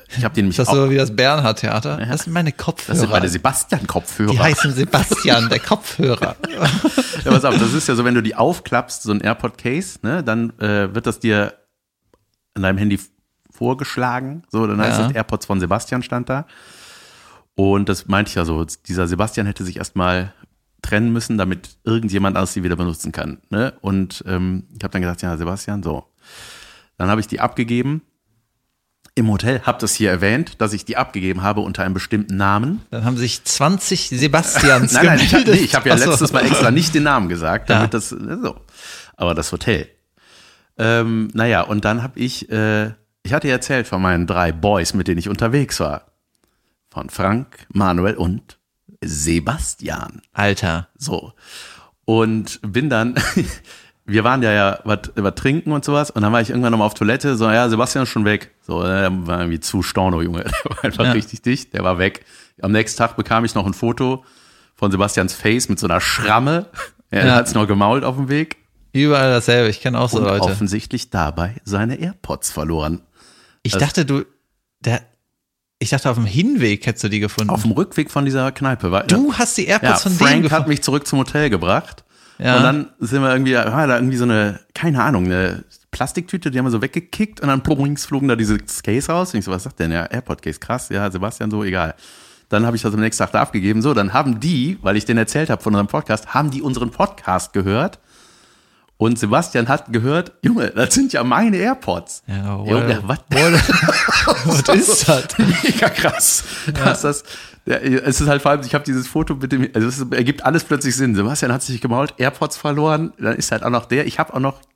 Ich habe den nämlich Ist das auch. so wie das Bernhard-Theater? Ja. Das sind meine Kopfhörer. Das sind meine Sebastian-Kopfhörer. Die heißen Sebastian, der Kopfhörer. Ja, pass auf, das ist ja so, wenn du die aufklappst, so ein AirPod-Case, ne, dann äh, wird das dir an deinem Handy vorgeschlagen. So, dann heißt Ja. das AirPods von Sebastian stand da. Und das meinte ich ja so, dieser Sebastian hätte sich erstmal trennen müssen, damit irgendjemand anders sie wieder benutzen kann. Ne? Und ähm, ich habe dann gesagt, ja, Sebastian, so. Dann habe ich die abgegeben im Hotel, habe das hier erwähnt, dass ich die abgegeben habe unter einem bestimmten Namen. Dann haben sich zwanzig Sebastians Nein, nein, ich habe gemeldet. nee, ich hab ja Ach so. letztes Mal extra nicht den Namen gesagt, damit Ja. das, ne, so. Aber das Hotel. Ähm, naja, und dann habe ich, äh, ich hatte ja erzählt von meinen drei Boys, mit denen ich unterwegs war. Von Frank, Manuel und Sebastian. Alter. So. Und bin dann, wir waren ja ja was was trinken und sowas und dann war ich irgendwann nochmal auf Toilette, so, ja, Sebastian ist schon weg. So, der war irgendwie zu Storno, Junge. Der war einfach Ja. richtig dicht, der war weg. Am nächsten Tag bekam ich noch ein Foto von Sebastians Face mit so einer Schramme. Er Ja. hat's noch gemault auf dem Weg. Überall dasselbe. Ich kenne auch so Und Leute. offensichtlich dabei seine AirPods verloren. Ich Also- dachte, du, der, ich dachte, auf dem Hinweg hättest du die gefunden. Auf dem Rückweg von dieser Kneipe. War, du hast die ja, AirPods von Frank denen hat gefunden. mich zurück zum Hotel gebracht. Ja. Und dann sind wir irgendwie, war da irgendwie so eine, keine Ahnung, eine Plastiktüte, die haben wir so weggekickt und dann plumings flogen da diese Case raus. Und ich so, was sagt denn der AirPod-Case? Krass, ja, Sebastian, so, egal. Dann habe ich das am nächsten Tag da abgegeben. So, dann haben die, weil ich denen erzählt habe von unserem Podcast, haben die unseren Podcast gehört. Und Sebastian hat gehört, Junge, das sind ja meine AirPods. Ja, wow. Junge, was? Was ist das? Mega krass. Dass das, ja, es ist halt vor allem, ich habe dieses Foto mit dem, also es ergibt alles plötzlich Sinn. Sebastian hat sich gemault, AirPods verloren, dann ist halt auch noch der, ich habe auch noch,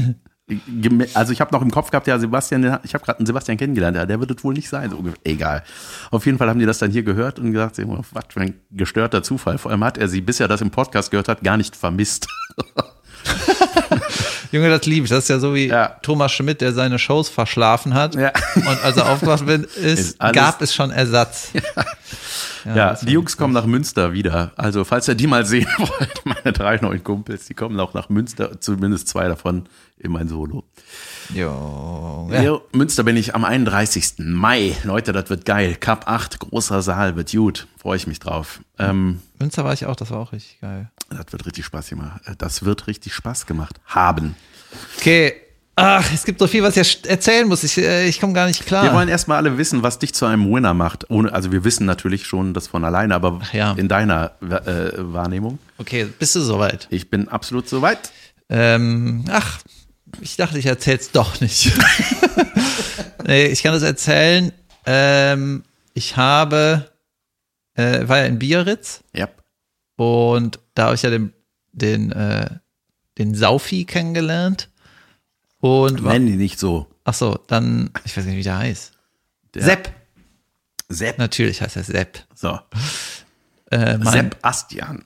also ich habe noch im Kopf gehabt, ja, Sebastian, ich habe gerade einen Sebastian kennengelernt, ja, der wird es wohl nicht sein, so ungefähr. Egal. Auf jeden Fall haben die das dann hier gehört und gesagt, was für ein gestörter Zufall. Vor allem hat er sie, bis er das im Podcast gehört hat, gar nicht vermisst. Junge, das liebe ich. Das ist ja so wie Ja. Thomas Schmidt, der seine Shows verschlafen hat. Ja. Und als er aufgewacht ist, Ist alles- gab es schon Ersatz. Ja, das die war Jungs kommen nach Münster wieder. Also, falls ihr die mal sehen wollt, meine drei neuen Kumpels, die kommen auch nach Münster, zumindest zwei davon in mein Solo. Jo. Ja. Ja. Münster bin ich am einunddreißigsten Mai. Leute, das wird geil. Cup acht, großer Saal, wird gut. Freue ich mich drauf. Ähm, Münster war ich auch, das war auch richtig geil. das wird richtig Spaß gemacht. Das wird richtig Spaß gemacht. Haben. Okay. Ach, es gibt so viel, was ich erzählen muss. Ich, äh, ich komme gar nicht klar. Wir wollen erstmal alle wissen, was dich zu einem Winner macht. Ohne, also wir wissen natürlich schon das von alleine, aber Ach ja. in deiner äh, Wahrnehmung. Okay, bist du soweit? Ich bin absolut soweit. Ähm, ach, ich dachte, ich erzähl's doch nicht. Nee, ich kann das erzählen. Ähm, ich habe, äh, war ja in Biarritz Ja. und da habe ich ja den, den, äh, den Saufi kennengelernt. Und war, Nennen die nicht so. ach so, dann, ich weiß nicht, wie der heißt. Der Sepp. Sepp. Natürlich heißt er Sepp. So. Äh, mein, Sepp Astian.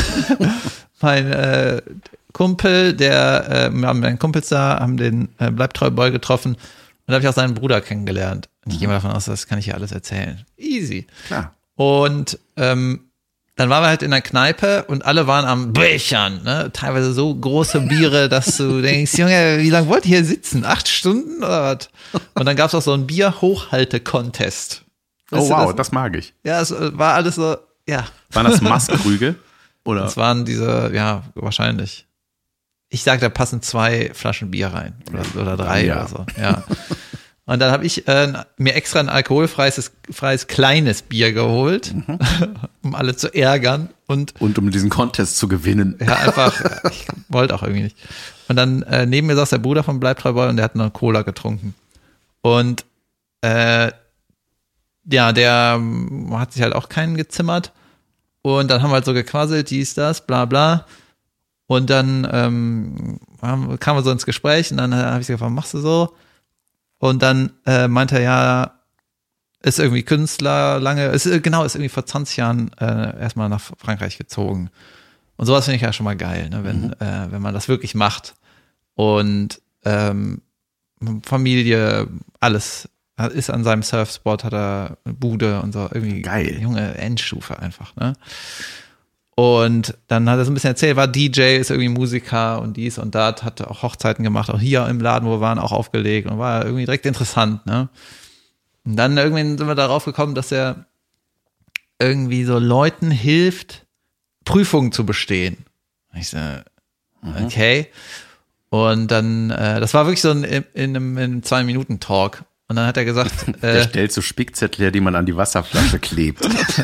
mein äh, Kumpel, der, äh, wir haben einen Kumpels da, haben den äh, Bleibtreu-Boy getroffen und da habe ich auch seinen Bruder kennengelernt. Und ich gehe mal davon aus, das kann ich hier alles erzählen. Easy. Klar. Und ähm, dann waren wir halt in der Kneipe und alle waren am Bechern, ne? Teilweise so große Biere, dass du denkst, Junge, wie lange wollt ihr hier sitzen? Acht Stunden oder was? Und dann gab es auch so einen Bier-Hochhalte-Contest. Oh Weißt du, wow, das- das mag ich. Ja, es äh, war alles so, ja. Waren das Maßkrüge? Oder? Das waren diese, ja, wahrscheinlich. Ich sag, da passen zwei Flaschen Bier rein. Oder, oder drei Ja. oder so, ja. Und dann habe ich äh, mir extra ein alkoholfreies freies kleines Bier geholt, Mhm. um alle zu ärgern. Und Und um diesen Contest zu gewinnen. ja, einfach, ich wollte auch irgendwie nicht. Und dann äh, neben mir saß der Bruder von Bleibtreu-Boy und der hat eine Cola getrunken. Und äh, ja, der ähm, hat sich halt auch keinen gezimmert. Und dann haben wir halt so gequasselt, dies, das, bla bla. Und dann ähm, haben, kamen wir so ins Gespräch und dann äh, habe ich gesagt, was machst du so? Und dann äh, meinte er, ja, ist irgendwie Künstler, lange, ist, äh, genau, ist irgendwie vor zwanzig Jahren äh, erstmal nach Frankreich gezogen. Und sowas finde ich ja schon mal geil, ne, wenn, Mhm. äh, wenn man das wirklich macht. Und ähm, Familie, alles ist an seinem Surfspot, hat er eine Bude und so, irgendwie Geil. junge Endstufe einfach, ne? Und dann hat er so ein bisschen erzählt, war D J, ist irgendwie Musiker und dies und das, hat auch Hochzeiten gemacht, auch hier im Laden, wo wir waren, auch aufgelegt und war irgendwie direkt interessant, ne? Und dann irgendwann sind wir darauf gekommen, dass er irgendwie so Leuten hilft, Prüfungen zu bestehen. Und ich so, okay. Und dann, äh, das war wirklich so ein, in, in einem, in einem Zwei-Minuten-Talk. Und dann hat er gesagt, Der äh, stellt so Spickzettel her, die man an die Wasserflasche klebt.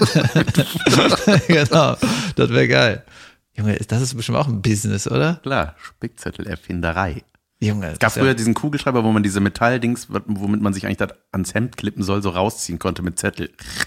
genau, das wäre geil. Junge, das ist bestimmt auch ein Business, oder? Klar, Spickzettel-Erfinderei. Junge, Es gab das ist früher ja, diesen Kugelschreiber, wo man diese Metalldings, womit man sich eigentlich das ans Hemd klippen soll, so rausziehen konnte mit Zettel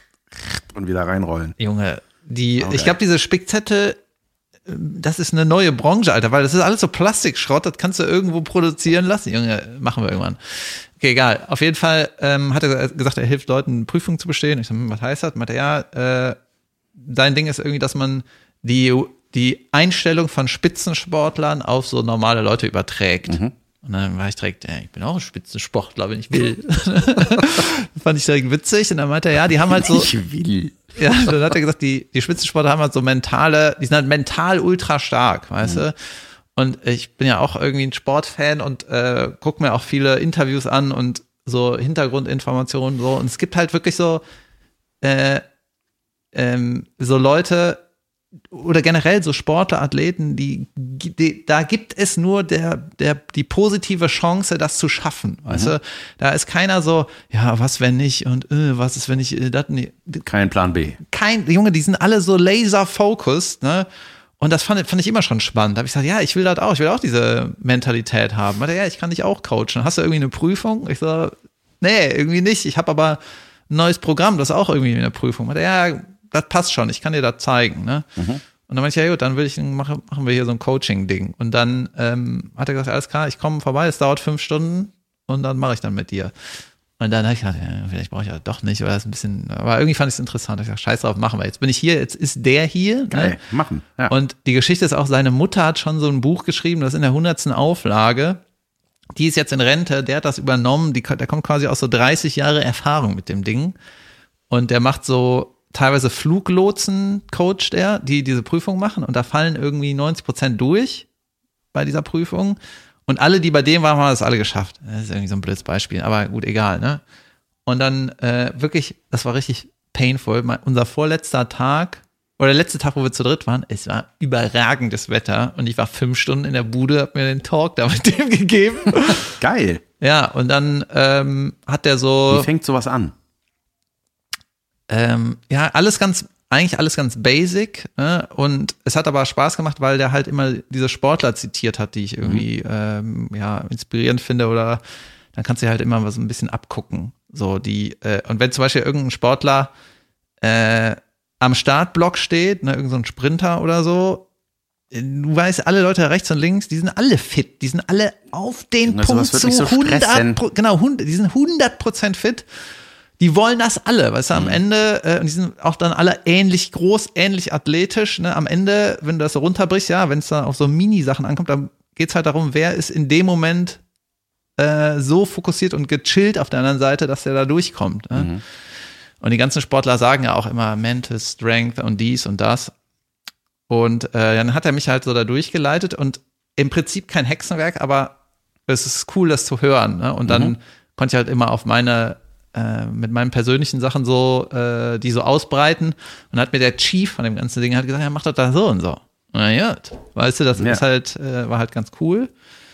und wieder reinrollen. Junge, die, Okay. ich glaube, diese Spickzettel, das ist eine neue Branche, Alter, weil das ist alles so Plastikschrott, das kannst du irgendwo produzieren lassen. Junge, machen wir irgendwann. Okay, egal. Auf jeden Fall ähm, hat er gesagt, er hilft Leuten, Prüfungen zu bestehen. Ich so, hm, was heißt das? Meinte er, ja, äh, sein Ding ist irgendwie, dass man die, die Einstellung von Spitzensportlern auf so normale Leute überträgt. Mhm. Und dann war ich direkt, ja, ich bin auch ein Spitzensportler, wenn ich will. Fand ich direkt witzig. Und dann meinte er, ja, die haben halt so, Ich will. ja, dann hat er gesagt, die, die Spitzensportler haben halt so mentale, die sind halt mental ultra stark, weißt du? Und ich bin ja auch irgendwie ein Sportfan und äh, gucke mir auch viele Interviews an und so Hintergrundinformationen so. Und es gibt halt wirklich so, äh, ähm, so Leute oder generell so Sportler, Athleten, die, die da gibt es nur der, der, die positive Chance, das zu schaffen, weißt Mhm. du? Da ist keiner so, ja, was wenn nicht und äh, was ist, wenn ich äh, das nicht. Kein Plan B. Kein, Junge, die sind alle so laser-focused, ne? Und das fand, fand ich immer schon spannend. Da habe ich gesagt, ja, ich will das auch, ich will auch diese Mentalität haben. Meinte, ja, ich kann dich auch coachen. Hast du irgendwie eine Prüfung? Ich so, nee, irgendwie nicht. Ich habe aber ein neues Programm, das ist auch irgendwie eine Prüfung. Meinte, ja, das passt schon, ich kann dir das zeigen. Ne? Mhm. Und dann meinte ich, ja gut, dann will ich, machen, machen wir hier so ein Coaching-Ding. Und dann ähm, hat er gesagt, alles klar, ich komme vorbei, es dauert fünf Stunden und dann mache ich dann mit dir. Und dann habe ich gedacht, ja, vielleicht brauche ich ja doch nicht, weil das ein bisschen, aber irgendwie fand ich es interessant. Ich dachte, scheiß drauf, machen wir. Jetzt bin ich hier, jetzt ist der hier. Geil, ne? machen. Ja. Und die Geschichte ist auch, seine Mutter hat schon so ein Buch geschrieben, das ist in der hundertsten Auflage. Die ist jetzt in Rente, der hat das übernommen, die, der kommt quasi aus so dreißig Jahre Erfahrung mit dem Ding. Und der macht so teilweise Fluglotsen, coacht er, die diese Prüfung machen. Und da fallen irgendwie neunzig Prozent durch bei dieser Prüfung. Und alle, die bei dem waren, haben das alle geschafft. Das ist irgendwie so ein blödes Beispiel, aber gut, egal, ne? Und dann äh, wirklich, das war richtig painful. Mein, unser vorletzter Tag, oder der letzte Tag, wo wir zu dritt waren, es war überragendes Wetter und ich war fünf Stunden in der Bude, hab mir den Talk da mit dem gegeben. Geil. Ja, und dann ähm, hat der so, Wie fängt sowas an? ähm, ja, alles ganz, eigentlich alles ganz basic, ne? Und es hat aber Spaß gemacht, weil der halt immer diese Sportler zitiert hat, die ich irgendwie mhm. ähm, ja, inspirierend finde, oder dann kannst du halt immer was ein bisschen abgucken. So die, äh, und wenn zum Beispiel irgendein Sportler äh, am Startblock steht, ne, irgend so ein Sprinter oder so, du weißt, alle Leute rechts und links, die sind alle fit, die sind alle auf den Also, Punkt zu so hundert Prozent, genau, die sind hundert Prozent fit. Die wollen das alle, weißt du, am mhm. Ende, äh, und die sind auch dann alle ähnlich groß, ähnlich athletisch, ne, am Ende, wenn du das so runterbrichst, ja, wenn es dann auf so Mini-Sachen ankommt, dann geht's halt darum, wer ist in dem Moment äh, so fokussiert und gechillt auf der anderen Seite, dass der da durchkommt, ne? Mhm. Und die ganzen Sportler sagen ja auch immer Mental Strength und dies und das. Und äh, dann hat er mich halt so da durchgeleitet und im Prinzip kein Hexenwerk, aber es ist cool, das zu hören, ne? Und dann mhm. konnte ich halt immer auf meine äh, mit meinen persönlichen Sachen so äh, die so ausbreiten. Und hat mir der Chief von dem ganzen Ding hat gesagt, ja, mach das da so und so. Na ja, weißt du, das ja. ist halt äh, war halt ganz cool.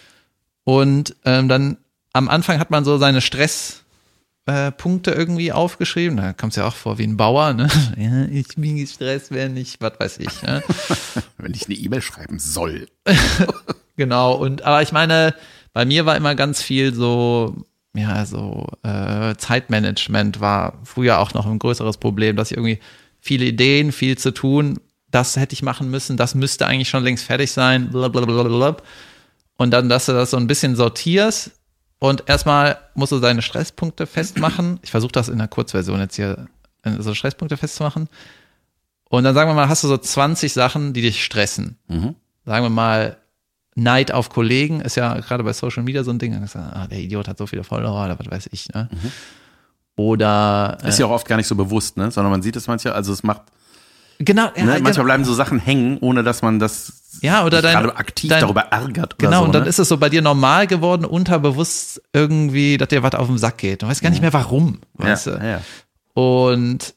Und ähm, dann am Anfang hat man so seine Stress Äh, Punkte irgendwie aufgeschrieben. Da kommt es ja auch vor wie ein Bauer, ne? Ja, ich bin gestresst, wenn ich, was weiß ich, ne? Wenn ich eine E-Mail schreiben soll. Genau, und aber ich meine, bei mir war immer ganz viel so, ja, so äh, Zeitmanagement war früher auch noch ein größeres Problem, dass ich irgendwie viele Ideen, viel zu tun, das hätte ich machen müssen, das müsste eigentlich schon längst fertig sein, blablabla. Und dann, dass du das so ein bisschen sortierst. Und erstmal musst du deine Stresspunkte festmachen. Ich versuche das in der Kurzversion jetzt hier, so Stresspunkte festzumachen. Und dann sagen wir mal, hast du so zwanzig Sachen, die dich stressen. Mhm. Sagen wir mal, Neid auf Kollegen ist ja gerade bei Social Media so ein Ding. Ah, der Idiot hat so viele Follower oder was weiß ich. Ne? Mhm. Oder ist ja auch oft gar nicht so bewusst, ne? Sondern man sieht es manchmal, also es macht Genau. Ne? Ja, Manchmal bleiben so Sachen hängen, ohne dass man das ja, oder dein, gerade aktiv dein, darüber ärgert. Oder genau, so, und dann ne? ist es so bei dir normal geworden, unterbewusst irgendwie, dass dir was auf den Sack geht. Du weißt gar nicht mehr warum. Weißt ja, du? ja. Und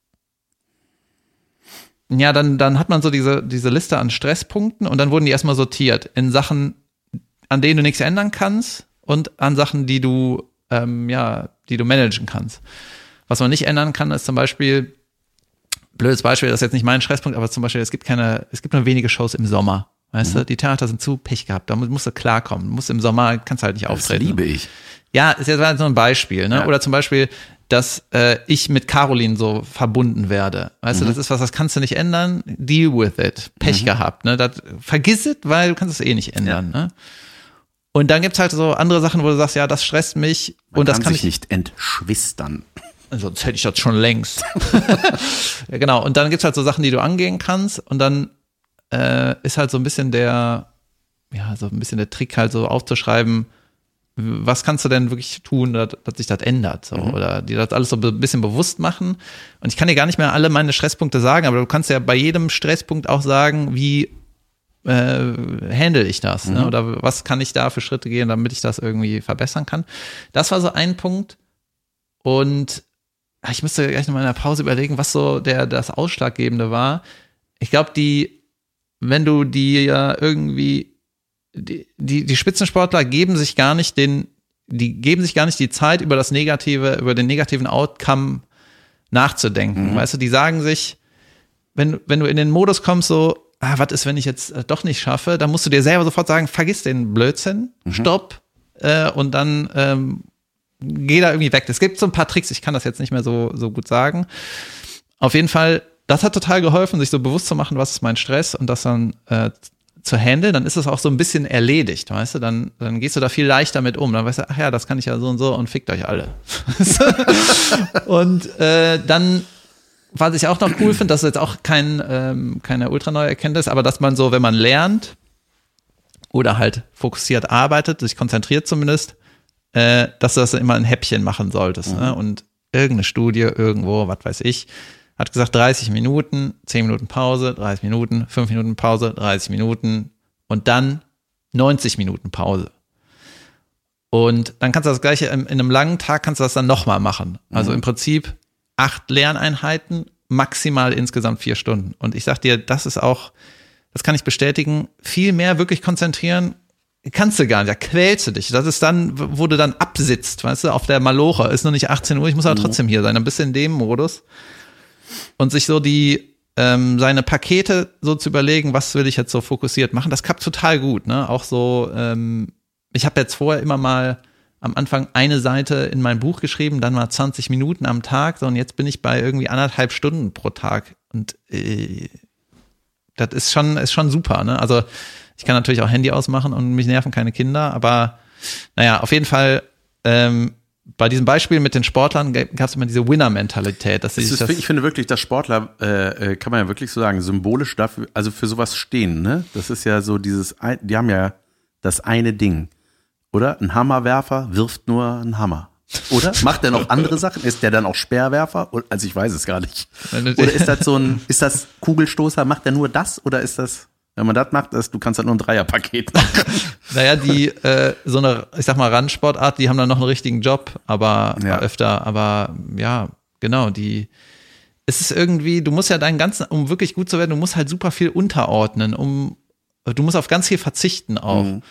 ja, dann, dann hat man so diese, diese Liste an Stresspunkten und dann wurden die erstmal sortiert in Sachen, an denen du nichts ändern kannst und an Sachen, die du, ähm, ja, die du managen kannst. Was man nicht ändern kann, ist zum Beispiel, blödes Beispiel, das ist jetzt nicht mein Stresspunkt, aber zum Beispiel, es gibt keine, es gibt nur wenige Shows im Sommer. Weißt mhm. du, die Theater sind zu, Pech gehabt, da musst du klarkommen. Du musst im Sommer, kannst halt nicht auftreten. Das liebe ich. Ja, ist jetzt so ein Beispiel, ne? Ja. Oder zum Beispiel, dass äh, ich mit Caroline so verbunden werde. Weißt mhm. du, das ist was, das kannst du nicht ändern. Deal with it. Pech mhm. gehabt, ne? Das, vergiss es, weil du kannst es eh nicht ändern, ja. ne? Und dann gibt's halt so andere Sachen, wo du sagst, ja, das stresst mich. Man und das kann kann sich ich nicht entschwistern. Sonst hätte ich das schon längst. Ja, genau. Und dann gibt's halt so Sachen, die du angehen kannst. Und dann äh, ist halt so ein bisschen der, ja, so ein bisschen der Trick halt so aufzuschreiben, was kannst du denn wirklich tun, dass, dass sich das ändert? So, mhm. Oder dir das alles so ein bisschen bewusst machen. Und ich kann dir gar nicht mehr alle meine Stresspunkte sagen, aber du kannst ja bei jedem Stresspunkt auch sagen, wie äh, handle ich das? Mhm. Ne? Oder was kann ich da für Schritte gehen, damit ich das irgendwie verbessern kann? Das war so ein Punkt. Und ich müsste gleich noch mal in der Pause überlegen, was so der das Ausschlaggebende war. Ich glaube, die, wenn du die ja irgendwie Die, die, die Spitzensportler geben sich gar nicht den, die geben sich gar nicht die Zeit, über das Negative, über den negativen Outcome nachzudenken. Mhm. Weißt du, die sagen sich, wenn, wenn du in den Modus kommst, so, ah, was ist, wenn ich jetzt äh, doch nicht schaffe, dann musst du dir selber sofort sagen, vergiss den Blödsinn, mhm. stopp, äh, und dann ähm, geh da irgendwie weg. Es gibt so ein paar Tricks, ich kann das jetzt nicht mehr so, so gut sagen. Auf jeden Fall, das hat total geholfen, sich so bewusst zu machen, was ist mein Stress und das dann äh, zu handeln, dann ist es auch so ein bisschen erledigt, weißt du, dann, dann gehst du da viel leichter mit um, dann weißt du, ach ja, das kann ich ja so und so und fickt euch alle. Und äh, dann, was ich auch noch cool finde, das ist jetzt auch kein, ähm, keine ultra neue Erkenntnis, aber dass man so, wenn man lernt oder halt fokussiert arbeitet, sich konzentriert zumindest, äh, dass du das immer ein Häppchen machen solltest, mhm. ne? Und irgendeine Studie irgendwo, was weiß ich, hat gesagt, dreißig Minuten, zehn Minuten Pause, dreißig Minuten, fünf Minuten Pause, dreißig Minuten und dann neunzig Minuten Pause. Und dann kannst du das Gleiche in, in einem langen Tag kannst du das dann nochmal machen. Also mhm. im Prinzip acht Lerneinheiten, maximal insgesamt vier Stunden. Und ich sag dir, das ist auch, das kann ich bestätigen, viel mehr wirklich konzentrieren kannst du gar nicht, da quälst du dich. Das ist dann, wo du dann absitzt, weißt du, auf der Maloche. Ist noch nicht achtzehn Uhr, ich muss aber mhm. trotzdem hier sein. Dann bist du in dem Modus. Und sich so die, ähm, seine Pakete so zu überlegen, was will ich jetzt so fokussiert machen, das klappt total gut, ne? Auch so, ähm, ich habe jetzt vorher immer mal am Anfang eine Seite in mein Buch geschrieben, dann mal zwanzig Minuten am Tag, so, und jetzt bin ich bei irgendwie anderthalb Stunden pro Tag. Und äh, das ist schon, ist schon super, ne? Also ich kann natürlich auch Handy ausmachen und mich nerven keine Kinder, aber naja, auf jeden Fall, ähm, bei diesem Beispiel mit den Sportlern gab es immer diese Winner-Mentalität. Dass sie ist, das ich finde wirklich, dass Sportler, äh, kann man ja wirklich so sagen, symbolisch dafür, also für sowas stehen, ne? Das ist ja so dieses, die haben ja das eine Ding, oder? Ein Hammerwerfer wirft nur einen Hammer. Oder? Macht der noch andere Sachen? Ist der dann auch Speerwerfer? Also ich weiß es gar nicht. Oder ist das so ein, ist das Kugelstoßer? Macht der nur das? Oder ist das, wenn man das macht, ist, du kannst halt nur ein Dreierpaket machen? Naja, die, äh, so eine, ich sag mal, Randsportart, die haben dann noch einen richtigen Job, aber ja. öfter, aber ja, genau, die, es ist irgendwie, du musst ja deinen ganzen, um wirklich gut zu werden, du musst halt super viel unterordnen, um, du musst auf ganz viel verzichten auch. Mhm.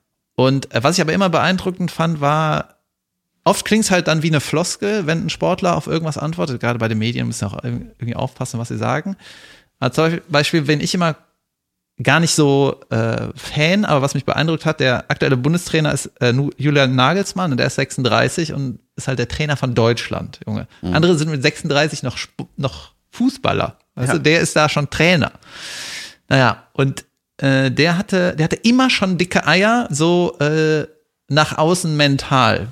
Und äh, was ich aber immer beeindruckend fand, war, oft klingt es halt dann wie eine Floskel, wenn ein Sportler auf irgendwas antwortet, gerade bei den Medien müssen auch irgendwie aufpassen, was sie sagen. Also zum Beispiel, wenn ich immer gar nicht so äh, Fan, aber was mich beeindruckt hat, der aktuelle Bundestrainer ist äh, Julian Nagelsmann und der ist sechsunddreißig und ist halt der Trainer von Deutschland, Junge. Mhm. Andere sind mit sechsunddreißig noch, noch Fußballer. Also ja. Der ist da schon Trainer. Naja, und äh, der hatte, der hatte immer schon dicke Eier, so äh, nach außen mental.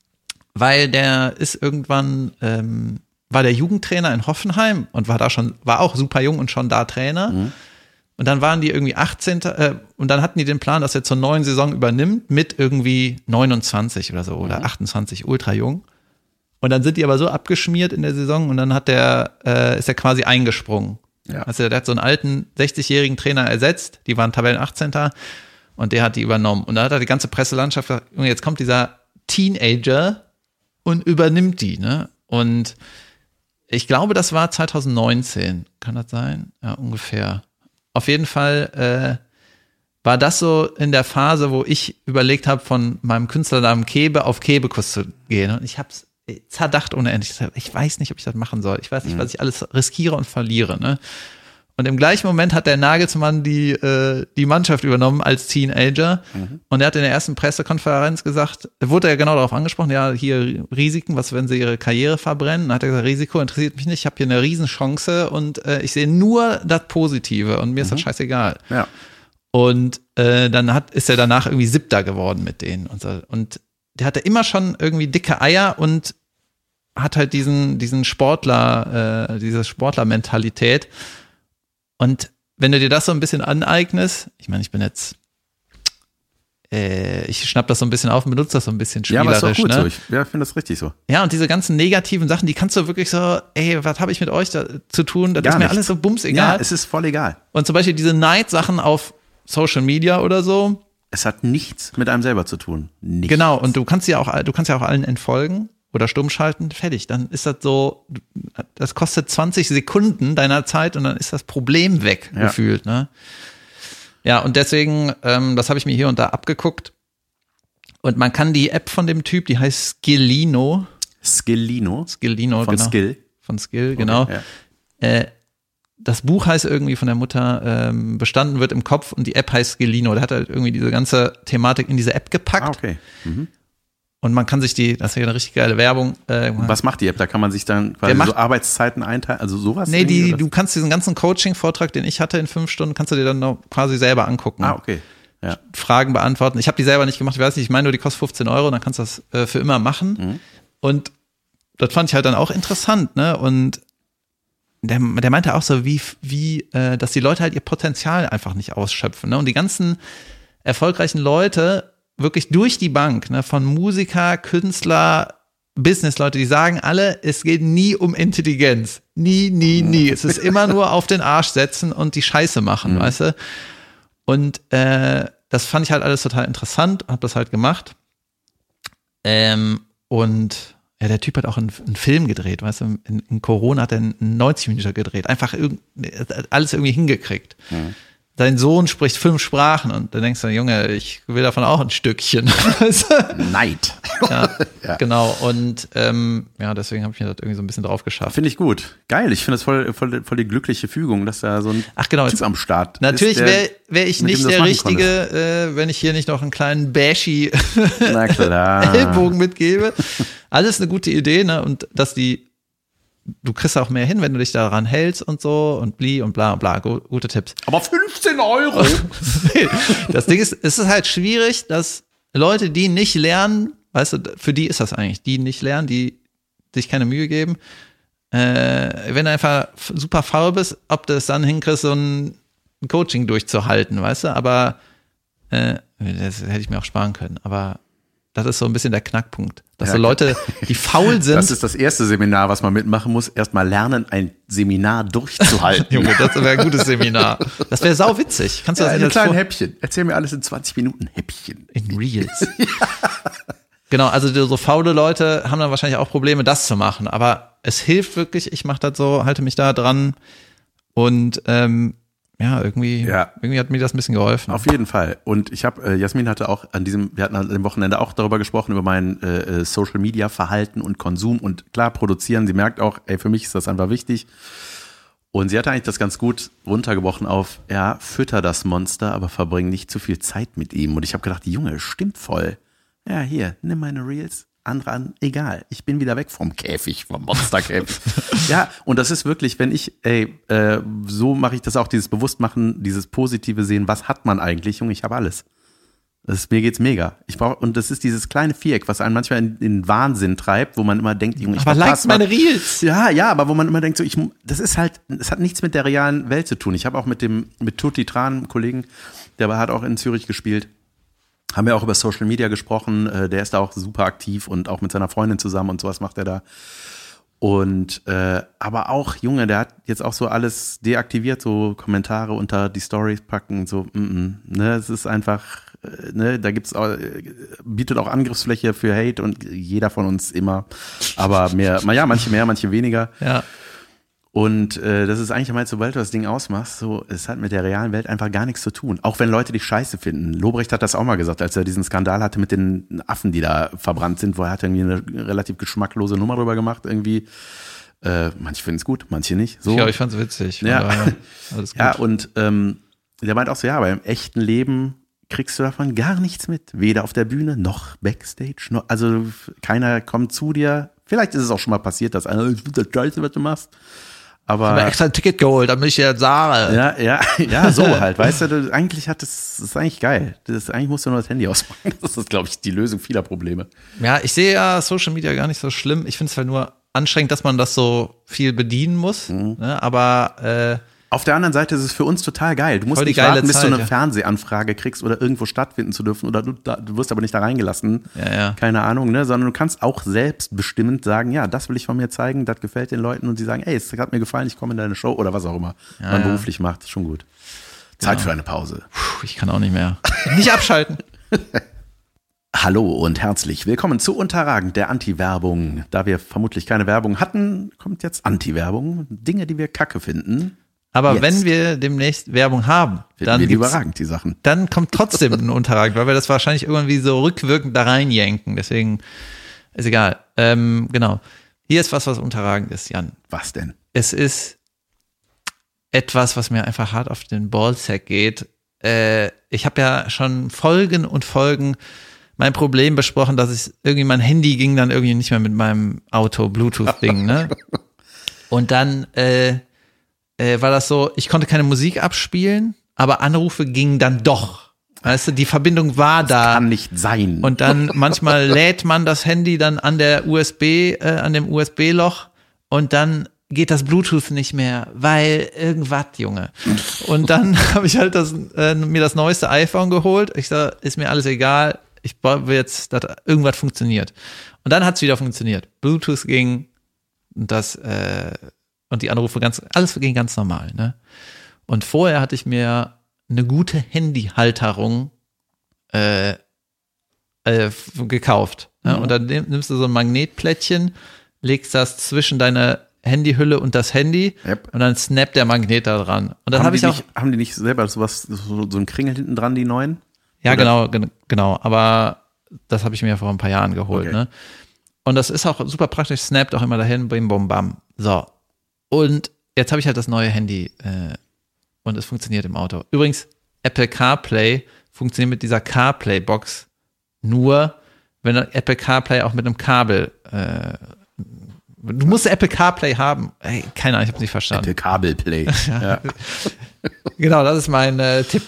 Weil der ist irgendwann, ähm, war der Jugendtrainer in Hoffenheim und war da schon, war auch super jung und schon da Trainer. Mhm. Und dann waren die irgendwie achtzehn. Äh, und dann hatten die den Plan, dass er zur neuen Saison übernimmt mit irgendwie neunundzwanzig oder so oder mhm. achtundzwanzig, ultra jung. Und dann sind die aber so abgeschmiert in der Saison und dann hat der, äh, ist er quasi eingesprungen. Ja. Also der hat so einen alten sechzigjährigen Trainer ersetzt, die waren Tabellen achtzehnter und der hat die übernommen. Und da hat er die ganze Presselandschaft gesagt, jetzt kommt dieser Teenager und übernimmt die, ne? Und ich glaube, das war zwanzig neunzehn. Kann das sein? Ja, ungefähr. Auf jeden Fall äh, war das so in der Phase, wo ich überlegt habe, von meinem Künstlernamen Kebe auf Kebekus zu gehen. Und ich habe es zerdacht ohne Ende. Ich weiß nicht, ob ich das machen soll. Ich weiß nicht, was ich alles riskiere und verliere, ne? Und im gleichen Moment hat der Nagelsmann die, äh, die Mannschaft übernommen als Teenager. Mhm. Und er hat in der ersten Pressekonferenz gesagt, wurde er genau darauf angesprochen, ja, hier Risiken, was, wenn sie ihre Karriere verbrennen? Dann hat er gesagt, Risiko interessiert mich nicht, ich habe hier eine Riesenchance und äh, ich sehe nur das Positive und mir ist mhm. das scheißegal. Ja. Und äh, dann hat, ist er danach irgendwie Siebter geworden mit denen. Und, so. Und der hatte immer schon irgendwie dicke Eier und hat halt diesen, diesen Sportler, äh, diese Sportlermentalität. Und wenn du dir das so ein bisschen aneignest, ich meine, ich bin jetzt, äh, ich schnapp das so ein bisschen auf und benutze das so ein bisschen spielerisch. Ja, aber ist doch gut ne? so. Ich ja, finde das richtig so. Ja, und diese ganzen negativen Sachen, die kannst du wirklich so, ey, was habe ich mit euch da zu tun? Das Gar ist mir nichts. alles so bumsegal. Ja, es ist voll egal. Und zum Beispiel diese Neid-Sachen auf Social Media oder so. Es hat nichts mit einem selber zu tun. Nichts. Genau, und du kannst ja auch, du kannst ja auch allen entfolgen. Oder stumm schalten, fertig. Dann ist das so, das kostet zwanzig Sekunden deiner Zeit und dann ist das Problem weg, ja. gefühlt. Ne? Ja, und deswegen, ähm, das habe ich mir hier und da abgeguckt. Und man kann die App von dem Typ, die heißt Skillino. Skillino? Skillino, von genau. Skill? Von Skill, genau. Okay, ja. äh, das Buch heißt irgendwie von der Mutter, ähm, bestanden wird im Kopf und die App heißt Skillino. Der hat halt irgendwie diese ganze Thematik in diese App gepackt. Ah, okay. Mhm. Und man kann sich die, das ist ja eine richtig geile Werbung. Äh, Was macht die App? Da kann man sich dann quasi macht, so Arbeitszeiten einteilen, also sowas? Nee, die, du kannst diesen ganzen Coaching-Vortrag, den ich hatte in fünf Stunden, kannst du dir dann noch quasi selber angucken. Ah, okay. Ja. Fragen beantworten. Ich habe die selber nicht gemacht, ich weiß nicht, ich meine nur, die kostet fünfzehn Euro, dann kannst du das äh, für immer machen. Mhm. Und das fand ich halt dann auch interessant, ne? Und der, der meinte auch so, wie, wie, äh, dass die Leute halt ihr Potenzial einfach nicht ausschöpfen, ne? Und die ganzen erfolgreichen Leute wirklich durch die Bank, ne, von Musiker, Künstler, Businessleute, die sagen alle, es geht nie um Intelligenz. Nie, nie, nie. Es ist immer nur auf den Arsch setzen und die Scheiße machen, mhm. weißt du? Und äh, das fand ich halt alles total interessant, hab das halt gemacht. Ähm, und ja, der Typ hat auch einen, einen Film gedreht, weißt du? In, in Corona hat er einen neunzig Minuten gedreht. Einfach irgend, alles irgendwie hingekriegt. Mhm. Dein Sohn spricht fünf Sprachen und dann denkst du, Junge, ich will davon auch ein Stückchen. Neid. Ja, ja, genau. Und ähm, ja, deswegen habe ich mir das irgendwie so ein bisschen drauf geschafft. Finde ich gut. Geil. Ich finde das voll, voll, voll die glückliche Fügung, dass da so ein Ach, genau, Typ am Start natürlich ist. Natürlich wäre wär ich nicht der Richtige, äh, wenn ich hier nicht noch einen kleinen Bashi Ellbogen mitgebe. Alles eine gute Idee, ne? Und dass die du kriegst auch mehr hin, wenn du dich daran hältst und so und bli und bla und bla. Gute Tipps. Aber fünfzehn Euro! Das Ding ist, es ist halt schwierig, dass Leute, die nicht lernen, weißt du, für die ist das eigentlich, die nicht lernen, die sich keine Mühe geben, äh, wenn du einfach super faul bist, ob du es dann hinkriegst, so ein Coaching durchzuhalten, weißt du, aber äh, das hätte ich mir auch sparen können, aber das ist so ein bisschen der Knackpunkt. Dass ja, so Leute, die faul sind. Das ist das erste Seminar, was man mitmachen muss. Erstmal lernen, ein Seminar durchzuhalten. Junge, das wäre ein gutes Seminar. Das wäre sau witzig. Kannst du ja, das in nicht kleinen vor- Häppchen. Erzähl mir alles in zwanzig Minuten Häppchen. In Reels. Ja. Genau, also so faule Leute haben dann wahrscheinlich auch Probleme, das zu machen. Aber es hilft wirklich. Ich mache das so, halte mich da dran. Und ähm, ja, irgendwie, ja. irgendwie hat mir das ein bisschen geholfen. Auf jeden Fall. Und ich habe, äh, Jasmin hatte auch an diesem, wir hatten an dem Wochenende auch darüber gesprochen, über mein äh, Social Media Verhalten und Konsum und klar, produzieren. Sie merkt auch, ey, für mich ist das einfach wichtig. Und sie hatte eigentlich das ganz gut runtergebrochen auf, ja, fütter das Monster, aber verbring nicht zu viel Zeit mit ihm. Und ich habe gedacht, die Junge, stimmt voll. Ja, hier, nimm meine Reels. Andere an, egal, ich bin wieder weg vom Käfig, vom Monsterkäfig. Ja, und das ist wirklich, wenn ich, ey, äh, so mache ich das auch, dieses Bewusstmachen, dieses positive Sehen, was hat man eigentlich? Junge, ich habe alles. Das ist, mir geht's mega. Ich brauche, und das ist dieses kleine Viereck, was einen manchmal in, in Wahnsinn treibt, wo man immer denkt, Junge, ich aber likes meine Reels. Ja, ja, aber wo man immer denkt, so, ich, das ist halt, das hat nichts mit der realen Welt zu tun. Ich habe auch mit dem, mit Tutti Tran, einem Kollegen, der hat auch in Zürich gespielt. Haben wir auch über Social Media gesprochen, der ist da auch super aktiv und auch mit seiner Freundin zusammen und sowas macht er da. Und äh, aber auch, Junge, der hat jetzt auch so alles deaktiviert, so Kommentare unter die Stories packen, so, mm, mm, ne, es ist einfach, äh, ne, da gibt's auch, äh, bietet auch Angriffsfläche für Hate und jeder von uns immer, aber mehr, ja, manche mehr, manche weniger. Ja. Und äh, das ist eigentlich, sobald du das Ding ausmachst, so, es hat mit der realen Welt einfach gar nichts zu tun. Auch wenn Leute dich scheiße finden. Lobrecht hat das auch mal gesagt, als er diesen Skandal hatte mit den Affen, die da verbrannt sind, wo er hat irgendwie eine relativ geschmacklose Nummer drüber gemacht, irgendwie. Äh, manche finden es gut, manche nicht. So. Ja, ich fand's witzig. Ja, daher, alles gut. ja und ähm, der meint auch so, ja, aber im echten Leben kriegst du davon gar nichts mit. Weder auf der Bühne, noch Backstage. Noch, also keiner kommt zu dir. Vielleicht ist es auch schon mal passiert, dass einer, ich finde das scheiße, was du machst. Aber ich habe extra ein Ticket geholt, damit ich jetzt sage. Ja, ja, ja, so halt. Weißt du, du eigentlich hat das, das ist eigentlich geil. Das ist, eigentlich musst du nur das Handy ausmachen. Das ist, glaube ich, die Lösung vieler Probleme. Ja, ich sehe ja Social Media gar nicht so schlimm. Ich finde es halt nur anstrengend, dass man das so viel bedienen muss. Mhm. Ne? Aber äh, auf der anderen Seite ist es für uns total geil. Du musst nicht warten, bis Zeit, du eine ja. Fernsehanfrage kriegst oder irgendwo stattfinden zu dürfen oder du, da, du wirst aber nicht da reingelassen. Ja, ja. Keine Ahnung, ne? Sondern du kannst auch selbstbestimmend sagen, ja, das will ich von mir zeigen, das gefällt den Leuten und sie sagen, ey, es hat mir gefallen, ich komme in deine Show oder was auch immer ja, man ja. beruflich macht. Schon gut. Zeit ja. für eine Pause. Puh, ich kann auch nicht mehr. Nicht abschalten. Hallo und herzlich willkommen zu Unterragend, der Anti-Werbung. Da wir vermutlich keine Werbung hatten, kommt jetzt Anti-Werbung. Dinge, die wir kacke finden. Aber jetzt. Wenn wir demnächst Werbung haben, finden dann wir die überragend, die Sachen. Dann kommt trotzdem ein Unterragend, weil wir das wahrscheinlich irgendwie so rückwirkend da reinjenken. Deswegen ist egal. Ähm, genau. Hier ist was, was unterragend ist, Jan. Was denn? Es ist etwas, was mir einfach hart auf den Ballsack geht. Äh, ich habe ja schon Folgen und Folgen mein Problem besprochen, dass ich irgendwie mein Handy ging dann irgendwie nicht mehr mit meinem Auto Bluetooth-Ding, ne? Und dann äh, äh, war das so, ich konnte keine Musik abspielen, aber Anrufe gingen dann doch. Weißt du, die Verbindung war das da. Kann nicht sein. Und dann manchmal lädt man das Handy dann an der U S B, äh, an dem U S B-Loch und dann geht das Bluetooth nicht mehr, weil irgendwas, Junge. Und dann habe ich halt das, äh, mir das neueste iPhone geholt. Ich sage, ist mir alles egal. Ich will jetzt, dass irgendwas funktioniert. Und dann hat es wieder funktioniert. Bluetooth ging und das äh, und die Anrufe ganz, alles ging ganz normal. Ne? Und vorher hatte ich mir eine gute Handyhalterung äh, äh, gekauft. Ne? Mhm. Und dann nimmst du so ein Magnetplättchen, legst das zwischen deine Handyhülle und das Handy yep. und dann snappt der Magnet da dran. Und dann habe hab ich auch. Nicht, haben die nicht selber sowas, so, so ein Kringel hinten dran, die neuen? Ja, Oder? genau, gen- genau. Aber das habe ich mir vor ein paar Jahren geholt. Okay. Ne? Und das ist auch super praktisch, snappt auch immer dahin, bim, bum, bam. So. Und jetzt habe ich halt das neue Handy äh, und es funktioniert im Auto. Übrigens, Apple CarPlay funktioniert mit dieser CarPlay-Box nur, wenn Apple CarPlay auch mit einem Kabel äh, du musst Apple CarPlay haben. Ey, keine Ahnung, ich habe nicht verstanden. Apple Kabelplay. Ja. Ja. Genau, das ist mein äh, Tipp.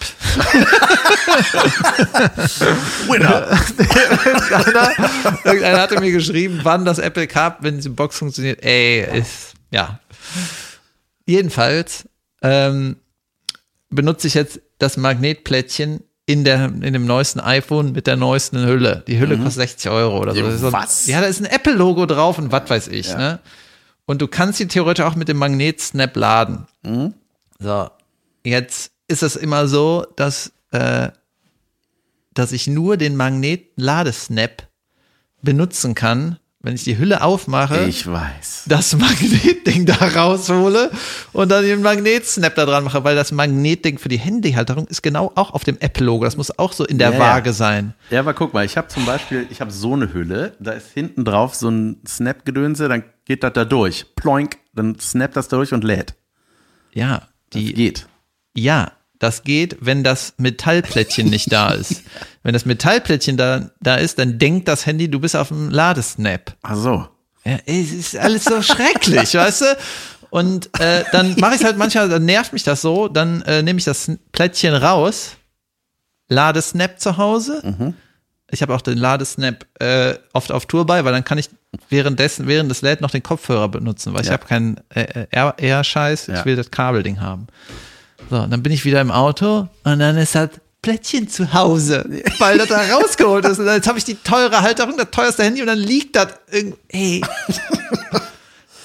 Winner. irgendeiner, irgendeiner hatte mir geschrieben, wann das Apple Car, wenn diese Box funktioniert. Ey, ist, ja. Jedenfalls ähm, benutze ich jetzt das Magnetplättchen in der in dem neuesten iPhone mit der neuesten Hülle. Die Hülle mhm. kostet sechzig Euro oder so. so was? Ja, da ist ein Apple-Logo drauf und was weiß ich. Ja. Ne? Und du kannst sie theoretisch auch mit dem Magnet-Snap laden. Mhm. So, jetzt ist es immer so, dass, äh, dass ich nur den Magnet-Ladesnap benutzen kann, wenn ich die Hülle aufmache, ich weiß, das Magnetding da raushole und dann den Magnetsnap da dran mache, weil das Magnetding für die Handyhalterung ist genau auch auf dem Apple-Logo. Das muss auch so in der ja, Waage ja. sein. Ja, aber guck mal, ich habe zum Beispiel, ich habe so eine Hülle, da ist hinten drauf so ein Snap-Gedönse, dann geht das da durch. Ploink, dann snappt das durch und lädt. Ja, die das geht. Ja, das geht, wenn das Metallplättchen nicht da ist. Wenn das Metallplättchen da, da ist, dann denkt das Handy, du bist auf dem Ladesnap. Ach so. Ja, es ist alles so schrecklich, weißt du? Und äh, dann mache ich es halt manchmal, dann nervt mich das so, dann äh, nehme ich das Plättchen raus, Ladesnap zu Hause. Mhm. Ich habe auch den Ladesnap äh, oft auf Tour bei, weil dann kann ich währenddessen, während des lädt noch den Kopfhörer benutzen, weil ja. ich habe keinen äh, Air-Scheiß, ja. ich will das Kabelding haben. So, und dann bin ich wieder im Auto und dann ist das Plättchen zu Hause, weil das da rausgeholt ist. Und jetzt habe ich die teure Halterung, das teuerste Handy und dann liegt das irgendwie, hey.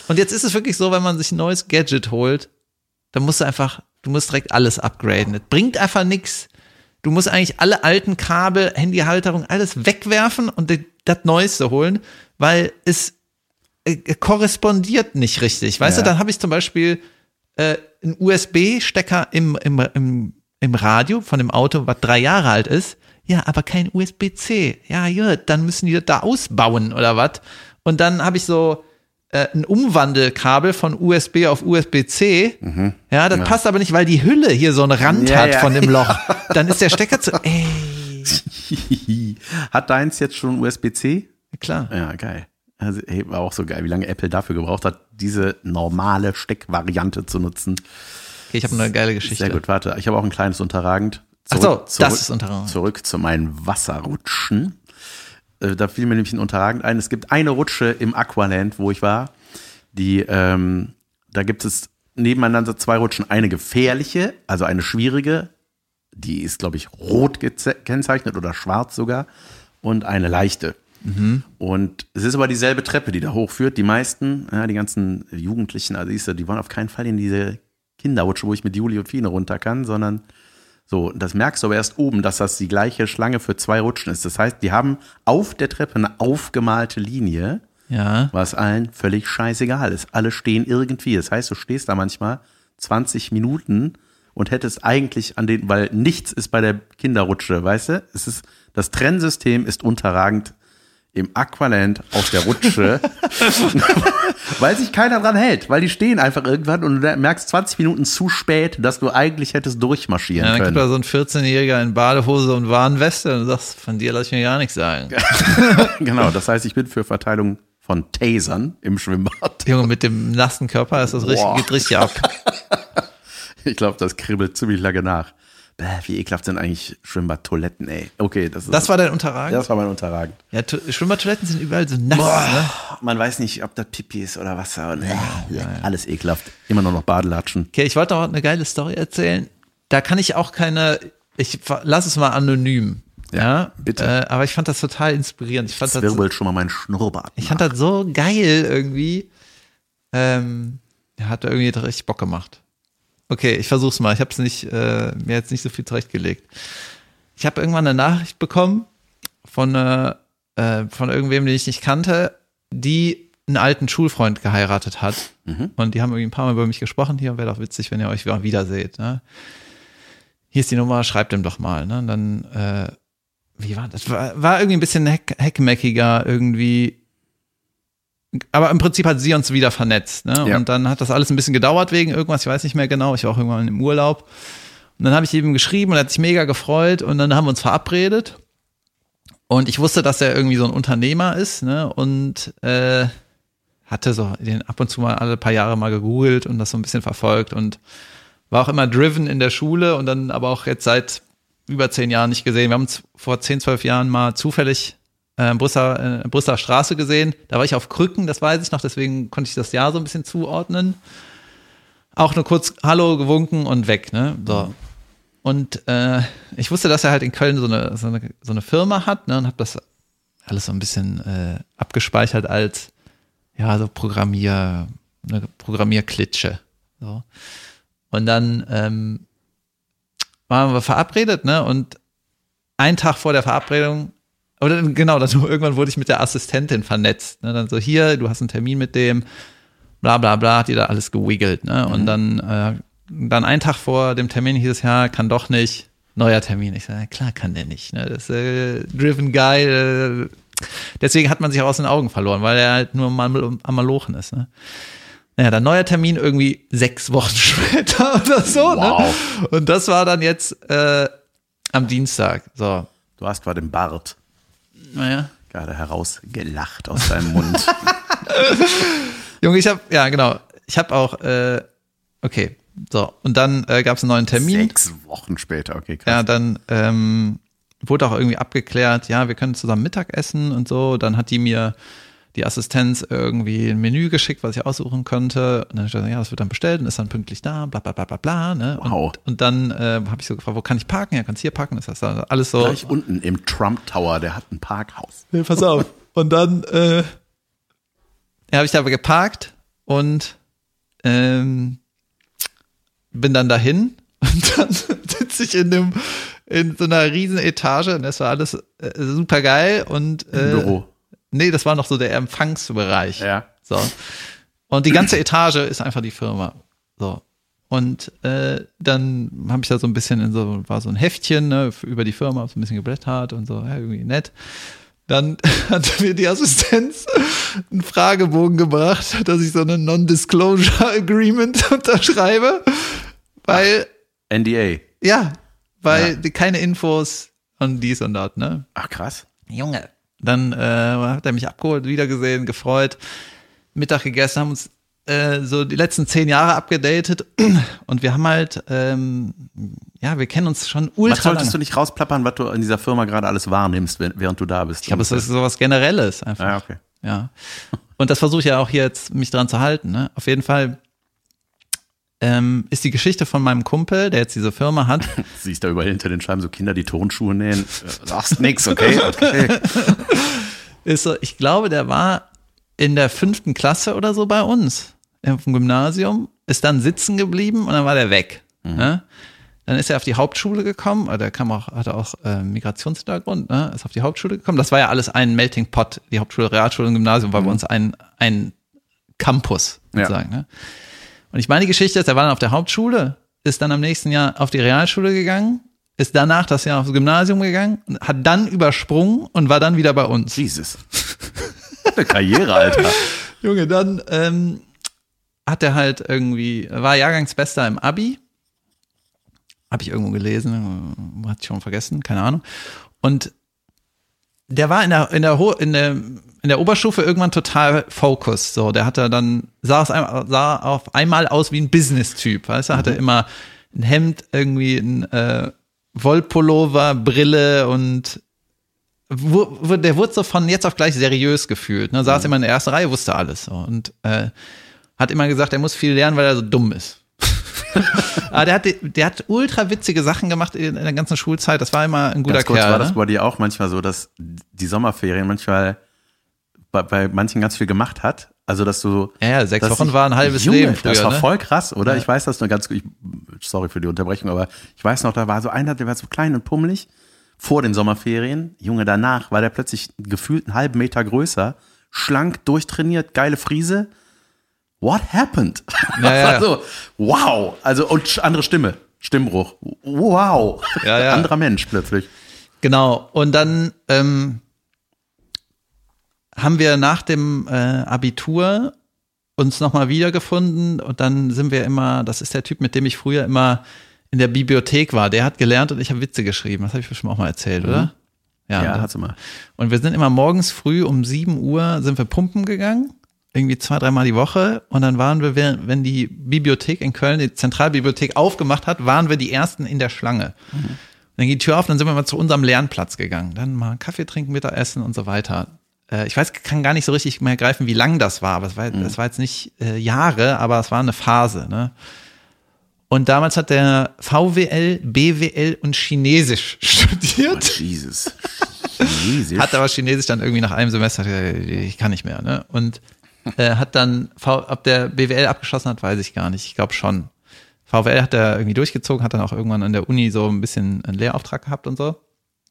Und jetzt ist es wirklich so, wenn man sich ein neues Gadget holt, dann musst du einfach, du musst direkt alles upgraden. Das bringt einfach nichts. Du musst eigentlich alle alten Kabel, Handyhalterung, alles wegwerfen und das Neueste holen, weil es äh, korrespondiert nicht richtig. Weißt ja. du, dann habe ich zum Beispiel äh, einen U S B-Stecker im, im, im, im Radio von dem Auto, was drei Jahre alt ist. Ja, aber kein U S B C. Ja, gut, dann müssen die das da ausbauen oder was. Und dann habe ich so äh, ein Umwandelkabel von U S B auf U S B C. Mhm. Ja, das ja. passt aber nicht, weil die Hülle hier so einen Rand ja, hat ja. von dem Loch. Dann ist der Stecker zu. Ey. Hat deins jetzt schon U S B C? Ja, klar. Ja, geil. Also, hey, war auch so geil, wie lange Apple dafür gebraucht hat, diese normale Steckvariante zu nutzen. Okay, ich habe eine geile Geschichte. Sehr gut, warte. Ich habe auch ein kleines Unterragend. Zurück, Ach so, das zurück, ist Unterragend. Zurück zu meinen Wasserrutschen. Da fiel mir nämlich ein Unterragend ein. Es gibt eine Rutsche im Aqualand, wo ich war. Die, ähm, da gibt es nebeneinander zwei Rutschen. Eine gefährliche, also eine schwierige. Die ist, glaube ich, rot gekennzeichnet oder schwarz sogar. Und eine leichte. Mhm. Und es ist aber dieselbe Treppe, die da hochführt. Die meisten, ja, die ganzen Jugendlichen, also siehst du, die wollen auf keinen Fall in diese Kinderrutsche, wo ich mit Juli und Fine runter kann, sondern so, das merkst du aber erst oben, dass das die gleiche Schlange für zwei Rutschen ist. Das heißt, die haben auf der Treppe eine aufgemalte Linie, ja. was allen völlig scheißegal ist. Alle stehen irgendwie. Das heißt, du stehst da manchmal zwanzig Minuten und hättest eigentlich an den, weil nichts ist bei der Kinderrutsche, weißt du? Es ist, das Trennsystem ist unterragend im Aqualand auf der Rutsche, weil sich keiner dran hält, weil die stehen einfach irgendwann und du merkst zwanzig Minuten zu spät, dass du eigentlich hättest durchmarschieren ja, dann können. Dann kommt da so ein vierzehnjähriger in Badehose und Warnweste und du sagst, von dir lass ich mir gar nichts sagen. Genau, das heißt, ich bin für Verteilung von Tasern im Schwimmbad. Junge, mit dem nassen Körper ist das richtig, geht richtig ab. Ich glaube, das kribbelt ziemlich lange nach. Bäh, wie ekelhaft sind eigentlich Schwimmbadtoiletten, ey. Okay, das ist. Das war dein Unterragend? Das war mein Unterragend. Ja, Schwimmbadtoiletten sind überall so nass, ne? Man weiß nicht, ob das Pipi ist oder Wasser. Und, äh, ja, ja, ja. Alles ekelhaft. Immer nur noch Badelatschen. Okay, ich wollte auch eine geile Story erzählen. Da kann ich auch keine, ich lass es mal anonym. Ja, ja bitte. Äh, aber ich fand das total inspirierend. Ich fand das wirbelt schon mal meinen Schnurrbart. Ich fand das so geil irgendwie. Ähm, hat irgendwie richtig Bock gemacht. Okay, ich versuch's mal. Ich habe es nicht, äh, mir jetzt nicht so viel zurechtgelegt. Ich habe irgendwann eine Nachricht bekommen von, äh, von irgendwem, den ich nicht kannte, die einen alten Schulfreund geheiratet hat. Mhm. Und die haben irgendwie ein paar Mal über mich gesprochen. Hier wäre doch witzig, wenn ihr euch wiederseht. Ne? Hier ist die Nummer, schreibt ihm doch mal. Ne? Und dann, äh, wie war das? War, war irgendwie ein bisschen heck, heckmeckiger irgendwie. Aber im Prinzip hat sie uns wieder vernetzt. Ne? Ja. Und dann hat das alles ein bisschen gedauert wegen irgendwas, ich weiß nicht mehr genau. Ich war auch irgendwann im Urlaub. Und dann habe ich ihm geschrieben und er hat sich mega gefreut. Und dann haben wir uns verabredet. Und ich wusste, dass er irgendwie so ein Unternehmer ist. Ne? Und äh, hatte so den ab und zu mal alle paar Jahre mal gegoogelt und das so ein bisschen verfolgt. Und war auch immer driven in der Schule und dann aber auch jetzt seit über zehn Jahren nicht gesehen. Wir haben uns vor zehn, zwölf Jahren mal zufällig Äh, Brüsseler, äh, Brüsseler Straße gesehen. Da war ich auf Krücken, das weiß ich noch, deswegen konnte ich das Jahr so ein bisschen zuordnen. Auch nur kurz Hallo gewunken und weg, ne? So. Und äh, ich wusste, dass er halt in Köln so eine, so eine, so eine Firma hat, ne? Und habe das alles so ein bisschen äh, abgespeichert als ja, so Programmier, eine Programmierklitsche. So. Und dann ähm, waren wir verabredet, ne? Und einen Tag vor der Verabredung Oder genau, dann irgendwann wurde ich mit der Assistentin vernetzt. Ne? Dann so, hier, du hast einen Termin mit dem, bla bla bla, hat die da alles gewiggelt. Ne? Und mhm. dann, äh, dann einen Tag vor dem Termin hieß es, ja, kann doch nicht, neuer Termin. Ich sage, ja, klar kann der nicht. Ne? Das ist äh, driven guy. Äh, deswegen hat man sich auch aus den Augen verloren, weil er halt nur mal am Malochen ist. Ne? Naja, dann neuer Termin irgendwie sechs Wochen später oder so. Wow. Ne? Und das war dann jetzt äh, am Dienstag. So. Du hast zwar den Bart. Naja. Gerade herausgelacht aus deinem Mund. Junge, ich habe, ja genau, ich habe auch, äh, okay, so, und dann äh, gab es einen neuen Termin. Sechs Wochen später, okay, krass. Ja, dann ähm, wurde auch irgendwie abgeklärt, ja, wir können zusammen Mittag essen und so. Dann hat die mir die Assistenz irgendwie ein Menü geschickt, was ich aussuchen könnte. Und dann habe ich gesagt, ja, das wird dann bestellt und ist dann pünktlich da, bla bla bla bla bla. Ne? Wow. Und, und dann äh, habe ich so gefragt, wo kann ich parken? Ja, kannst hier parken. Das heißt alles so. Gleich unten im Trump Tower, der hat ein Parkhaus. Nee, pass auf. Und dann äh, ja, habe ich da aber geparkt und ähm, bin dann dahin und dann sitze ich in dem in so einer riesen Etage und das war alles äh, super geil und äh, Im Büro. Nee, das war noch so der Empfangsbereich. Ja. So. Und die ganze Etage ist einfach die Firma. So. Und äh, dann habe ich da so ein bisschen in so, war so ein Heftchen, ne, über die Firma, so ein bisschen geblättert und so, ja, irgendwie nett. Dann hat mir die Assistenz einen Fragebogen gebracht, dass ich so eine Non-Disclosure Agreement unterschreibe, weil N D A. ja, weil Ja. die, keine Infos und dies und das, ne? Ach, krass. Junge. Dann äh, hat er mich abgeholt, wiedergesehen, gefreut, Mittag gegessen, haben uns äh, so die letzten zehn Jahre abgedatet und wir haben halt, ähm, ja, wir kennen uns schon ultra Was solltest lange. du nicht rausplappern, was du in dieser Firma gerade alles wahrnimmst, während du da bist? Ich glaube, es ist sowas Generelles einfach. Ja, okay. Ja. Und das versuche ich ja auch hier jetzt, mich dran zu halten. Ne? Auf jeden Fall ähm, ist die Geschichte von meinem Kumpel, der jetzt diese Firma hat. Siehst da überall hinter den Scheiben so Kinder, die Turnschuhe nähen. Sagst nix, okay? Okay. Ist so, ich glaube, der war in der fünften Klasse oder so bei uns im Gymnasium, ist dann sitzen geblieben und dann war der weg. Mhm. Ne? Dann ist er auf die Hauptschule gekommen, der kam auch, hatte auch äh, Migrationshintergrund, ne? Ist auf die Hauptschule gekommen. Das war ja alles ein Melting Pot. Die Hauptschule, Realschule und Gymnasium war mhm. bei uns ein, ein Campus, sozusagen. Ja. Ne? Und ich meine, die Geschichte ist, er war dann auf der Hauptschule, ist dann am nächsten Jahr auf die Realschule gegangen, ist danach das Jahr aufs Gymnasium gegangen, hat dann übersprungen und war dann wieder bei uns. Jesus. Eine Karriere, Alter. Junge, dann ähm, hat er halt irgendwie, war Jahrgangsbester im Abi. Habe ich irgendwo gelesen, hatte ich schon vergessen, keine Ahnung. Und der war in der, in der, in der, in der Oberstufe irgendwann total focused. So, der hatte dann, sah, es einmal, sah auf einmal aus wie ein Business-Typ, weißt du, hatte mhm. immer ein Hemd, irgendwie ein äh, Wollpullover, Brille und wo, wo, der wurde so von jetzt auf gleich seriös gefühlt. Ne? Saß mhm. immer in der ersten Reihe, wusste alles. So. Und äh, hat immer gesagt, er muss viel lernen, weil er so dumm ist. Aber der hat, der hat ultra witzige Sachen gemacht in der ganzen Schulzeit. Das war immer ein guter Ganz kurz, Kerl. War ne? das bei dir auch manchmal so, dass die Sommerferien manchmal bei, bei manchen ganz viel gemacht hat? Also, dass du. Ja, ja sechs Wochen ich, war ein halbes Junge, Leben früher. Das war ne? voll krass, oder? Ja. Ich weiß das nur ganz gut. Sorry für die Unterbrechung, aber ich weiß noch, da war so einer, der war so klein und pummelig vor den Sommerferien. Junge, danach war der plötzlich gefühlt einen halben Meter größer, schlank, durchtrainiert, geile Friese. What happened? Ja, ja. Also, wow. Also, und andere Stimme. Stimmbruch. Wow. Ja, ja. Anderer Mensch plötzlich. Genau. Und dann ähm, haben wir nach dem äh, Abitur uns nochmal wiedergefunden und dann sind wir immer, das ist der Typ, mit dem ich früher immer in der Bibliothek war. Der hat gelernt und ich habe Witze geschrieben. Das habe ich bestimmt auch mal erzählt, mhm. oder? Ja, ja hast du mal. Und wir sind immer morgens früh um sieben Uhr sind wir pumpen gegangen. Irgendwie zwei, dreimal die Woche und dann waren wir, wenn die Bibliothek in Köln, die Zentralbibliothek aufgemacht hat, waren wir die Ersten in der Schlange. Mhm. Dann ging die Tür auf, dann sind wir mal zu unserem Lernplatz gegangen. Dann mal Kaffee trinken, Mittagessen und so weiter. Äh, ich weiß, kann gar nicht so richtig mehr greifen, wie lang das war, aber es war, mhm. das war jetzt nicht äh, Jahre, aber es war eine Phase. Ne? Und damals hat der V W L, B W L und Chinesisch studiert. Oh, Jesus. Chinesisch? Hat aber Chinesisch dann irgendwie nach einem Semester, ich kann nicht mehr. Ne? Und Äh, hat dann, v, ob der B W L abgeschlossen hat, weiß ich gar nicht. Ich glaube schon. V W L hat er irgendwie durchgezogen, hat dann auch irgendwann an der Uni so ein bisschen einen Lehrauftrag gehabt und so.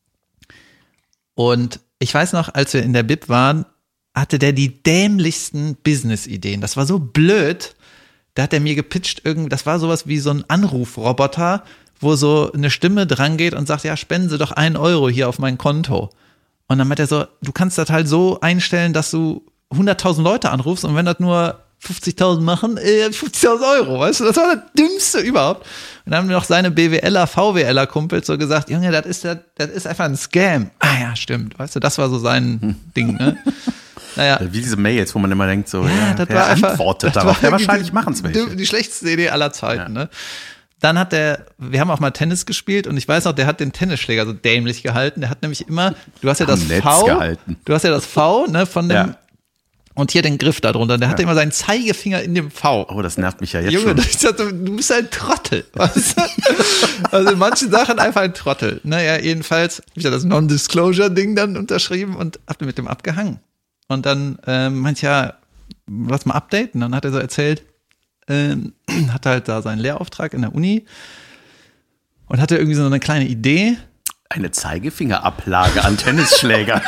Und ich weiß noch, als wir in der Bib waren, hatte der die dämlichsten Business-Ideen. Das war so blöd. Da hat er mir gepitcht, irgendwie, das war sowas wie so ein Anrufroboter, wo so eine Stimme dran geht und sagt, ja, spenden Sie doch einen Euro hier auf mein Konto. Und dann hat er so, du kannst das halt so einstellen, dass du hunderttausend Leute anrufst und wenn das nur fünfzigtausend machen, äh, fünfzigtausend Euro, weißt du, das war das Dümmste überhaupt. Und dann haben noch seine BWLer, VWLer Kumpels so gesagt, Junge, das ist, das, das ist einfach ein Scam. Ah ja, stimmt, weißt du, das war so sein hm. Ding, ne? Naja. Wie diese Mails, wo man immer denkt, so, ja, ja, das wer war einfach, antwortet das darauf? war Ja, wahrscheinlich machen es welche. Die, die schlechteste Idee aller Zeiten, ja. ne? Dann hat der, wir haben auch mal Tennis gespielt und ich weiß noch, der hat den Tennisschläger so dämlich gehalten. Der hat nämlich immer, du hast ja das Netz V, gehalten. du hast ja das V, ne, von dem, ja. Und hier den Griff da drunter. Der hatte ja. immer seinen Zeigefinger in dem V. Oh, das nervt mich ja jetzt Junge, schon. Ich dachte, du bist ein Trottel. Weißt du? Also in manchen Sachen einfach ein Trottel. Naja, jedenfalls habe ich ja das Non-Disclosure-Ding dann unterschrieben und hab mit dem abgehangen. Und dann ähm, meinte ja, lass mal updaten. Dann hat er so erzählt, ähm, hatte halt da seinen Lehrauftrag in der Uni und hatte irgendwie so eine kleine Idee. Eine Zeigefingerablage an Tennisschläger.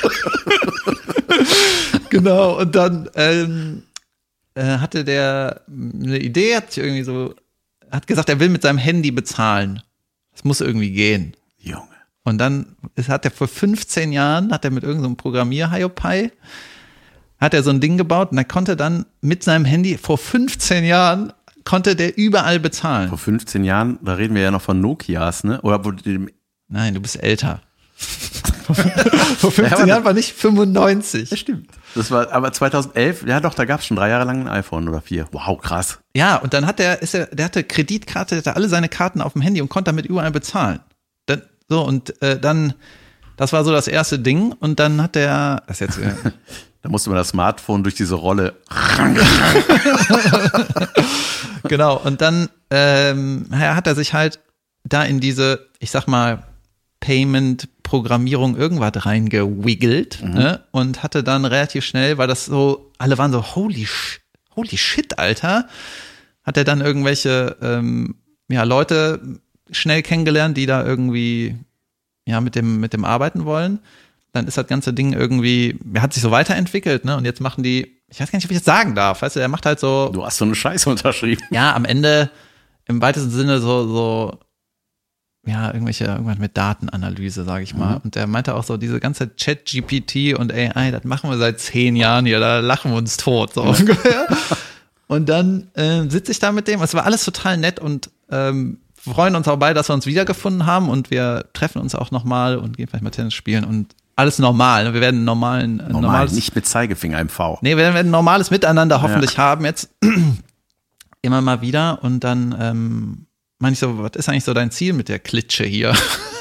Genau, und dann ähm, äh, hatte der eine Idee, hat sich irgendwie so, hat gesagt, er will mit seinem Handy bezahlen. Das muss irgendwie gehen. Junge. Und dann ist, hat er vor fünfzehn Jahren, hat er mit irgendeinem so Programmier-Hiopai, hat er so ein Ding gebaut und er konnte dann mit seinem Handy, vor fünfzehn Jahren, konnte der überall bezahlen. Vor fünfzehn Jahren, da reden wir ja noch von Nokias, ne? Oder wo dem Nein, du bist älter. Vor fünfzehn ja, Jahren war nicht fünfundneunzig. Das stimmt. Das war aber zweitausendelf, ja doch, da gab es schon drei Jahre lang ein iPhone oder vier. Wow, krass. Ja, und dann hat der, ist er, der hatte Kreditkarte, der hatte alle seine Karten auf dem Handy und konnte damit überall bezahlen. Dann, so, und äh, dann, das war so das erste Ding und dann hat der, das jetzt, äh, da musste man das Smartphone durch diese Rolle. Genau, und dann ähm, hat er sich halt da in diese, ich sag mal, Payment-Programmierung irgendwas reingewiggelt, mhm. ne? Und hatte dann relativ schnell, weil das so, alle waren so, holy, sh- holy shit, Alter, hat er dann irgendwelche ähm, ja, Leute schnell kennengelernt, die da irgendwie ja mit dem, mit dem arbeiten wollen. Dann ist das ganze Ding irgendwie, er hat sich so weiterentwickelt, ne? Und jetzt machen die, ich weiß gar nicht, ob ich das sagen darf, weißt du, er macht halt so. Du hast so eine Scheiße unterschrieben. Ja, am Ende im weitesten Sinne so, so, ja, irgendwelche, irgendwas mit Datenanalyse, sage ich mal. Mhm. Und er meinte auch so, diese ganze Chat-G P T und A I, das machen wir seit zehn Jahren hier, da lachen wir uns tot, so ungefähr. Und dann äh, sitze ich da mit dem, es war alles total nett und ähm, freuen uns auch beide, dass wir uns wiedergefunden haben und wir treffen uns auch nochmal und gehen vielleicht mal Tennis spielen und alles normal. Wir werden normalen, Normal, normales, nicht mit Zeigefinger im V. Nee, wir werden ein normales Miteinander hoffentlich ja. haben jetzt immer mal wieder und dann ähm, meine ich so, was ist eigentlich so dein Ziel mit der Klitsche hier?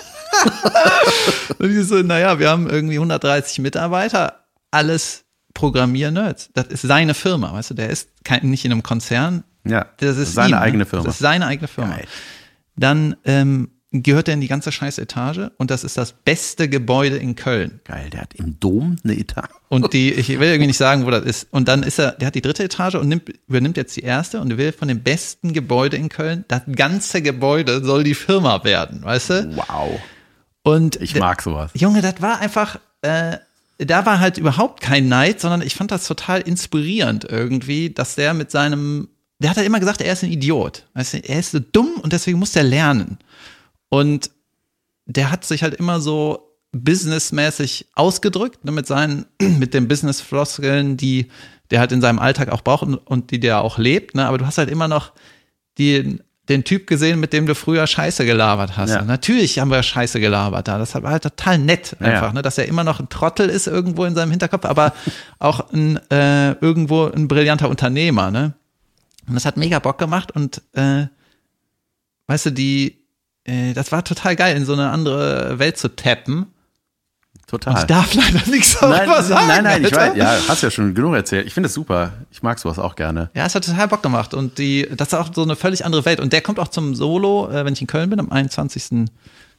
Und ich so, naja, wir haben irgendwie hundertdreißig Mitarbeiter, alles Programmier-Nerds. Das ist seine Firma, weißt du, der ist kein, nicht in einem Konzern. Ja, das ist seine ihm, eigene Firma. Das ist seine eigene Firma. Geil. Dann ähm, gehört er in die ganze scheiß Etage und das ist das beste Gebäude in Köln. Geil, der hat im Dom eine Etage. Und die, ich will irgendwie nicht sagen, wo das ist. Und dann ist er, der hat die dritte Etage und nimmt, übernimmt jetzt die erste und will von dem besten Gebäude in Köln, das ganze Gebäude soll die Firma werden, weißt du? Wow. Und ich mag sowas. Junge, das war einfach, äh, da war halt überhaupt kein Neid, sondern ich fand das total inspirierend irgendwie, dass der mit seinem, der hat halt immer gesagt, er ist ein Idiot. Weißt du, er ist so dumm und deswegen muss er lernen. Und der hat sich halt immer so businessmäßig ausgedrückt, ne, mit seinen, mit den Business-Floskeln, die der halt in seinem Alltag auch braucht und, und die der auch lebt, ne, aber du hast halt immer noch die, den Typ gesehen, mit dem du früher Scheiße gelabert hast. Ja. Natürlich haben wir Scheiße gelabert da, das war halt total nett einfach, ja. ne, dass er immer noch ein Trottel ist irgendwo in seinem Hinterkopf, aber auch ein, äh, irgendwo ein brillanter Unternehmer, ne, und das hat mega Bock gemacht und, äh, weißt du, die, äh, das war total geil, in so eine andere Welt zu tappen. Total. Und ich darf leider nichts darüber nein, sagen. Nein, nein, ich weiß, ja, hast ja schon genug erzählt. Ich finde es super. Ich mag sowas auch gerne. Ja, es hat total Bock gemacht und die, das ist auch so eine völlig andere Welt. Und der kommt auch zum Solo, äh, wenn ich in Köln bin, am einundzwanzigsten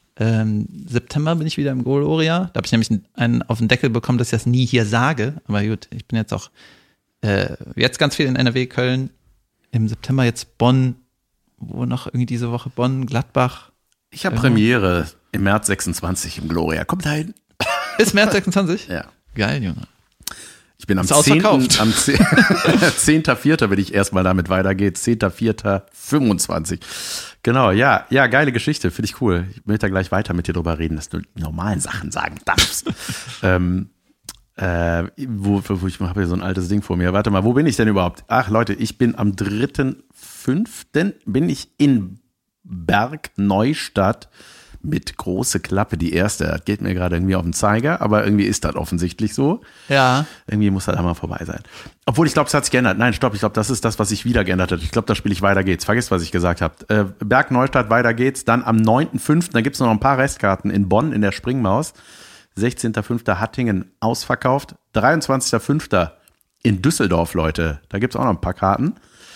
September bin ich wieder im Gloria. Da habe ich nämlich einen auf den Deckel bekommen, dass ich das nie hier sage. Aber gut, ich bin jetzt auch äh, jetzt ganz viel in N R W, Köln. Im September jetzt Bonn, wo noch irgendwie diese Woche Bonn, Gladbach. Ich habe Premiere im März sechsundzwanzig im Gloria. Kommt da hin. Ist März sechsundzwanzig? Ja. Geil, Junge. Ich bin am zehnten am zehnten vierten wenn ich erstmal damit weitergeht. zehnten vierten fünfundzwanzig Genau, ja, ja, geile Geschichte, finde ich cool. Ich möchte da gleich weiter mit dir drüber reden, dass du die normalen Sachen sagen darfst. ähm, äh, wo, wo ich habe hier so ein altes Ding vor mir. Warte mal, wo bin ich denn überhaupt? Ach Leute, ich bin am dritten fünften bin ich in Bergneustadt mit große Klappe, die erste. Das geht mir gerade irgendwie auf den Zeiger, aber irgendwie ist das offensichtlich so. Ja. Irgendwie muss das einmal vorbei sein. Obwohl, ich glaube, es hat sich geändert. Nein, stopp, ich glaube, das ist das, was sich wieder geändert hat. Ich glaube, da spiele ich Weiter geht's. Vergesst, was ich gesagt habe. Äh, Bergneustadt, Weiter geht's. Dann am neunten fünften da gibt's noch ein paar Restkarten in Bonn in der Springmaus. sechzehnten fünften Hattingen ausverkauft. dreiundzwanzigsten fünften in Düsseldorf, Leute. Da gibt's auch noch ein paar Karten.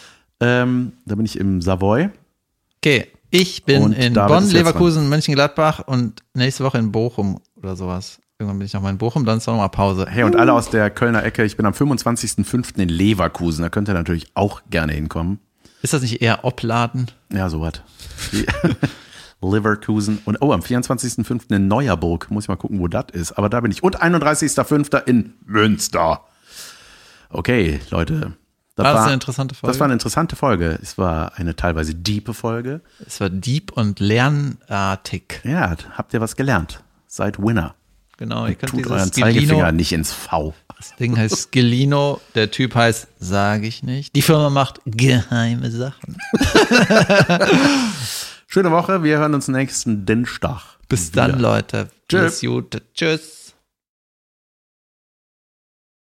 Ähm, da bin ich im Savoy. Okay. Ich bin und in Bonn, Leverkusen, Mönchengladbach und nächste Woche in Bochum oder sowas. Irgendwann bin ich nochmal in Bochum, dann ist noch mal Pause. Hey, und alle aus der Kölner Ecke, ich bin am fünfundzwanzigsten fünften in Leverkusen. Da könnt ihr natürlich auch gerne hinkommen. Ist das nicht eher Opladen? Ja, so was. Leverkusen. Und oh, am vierundzwanzigsten fünften in Neuerburg. Muss ich mal gucken, wo das ist. Aber da bin ich. Und einunddreißigsten fünften in Münster. Okay, Leute. Das war das war eine interessante Folge? Das war eine interessante Folge. Es war eine teilweise diepe Folge. Es war deep und lernartig. Ja, habt ihr was gelernt? Seid Winner. Genau, ihr könnt Tut dieses euren Skillino, Zeigefinger nicht ins V. das Ding heißt Skillino, der Typ heißt, sage ich nicht. Die Firma macht geheime Sachen. Schöne Woche, wir hören uns nächsten Dienstag. Bis dann, Leute. Tschüss. Tschüss.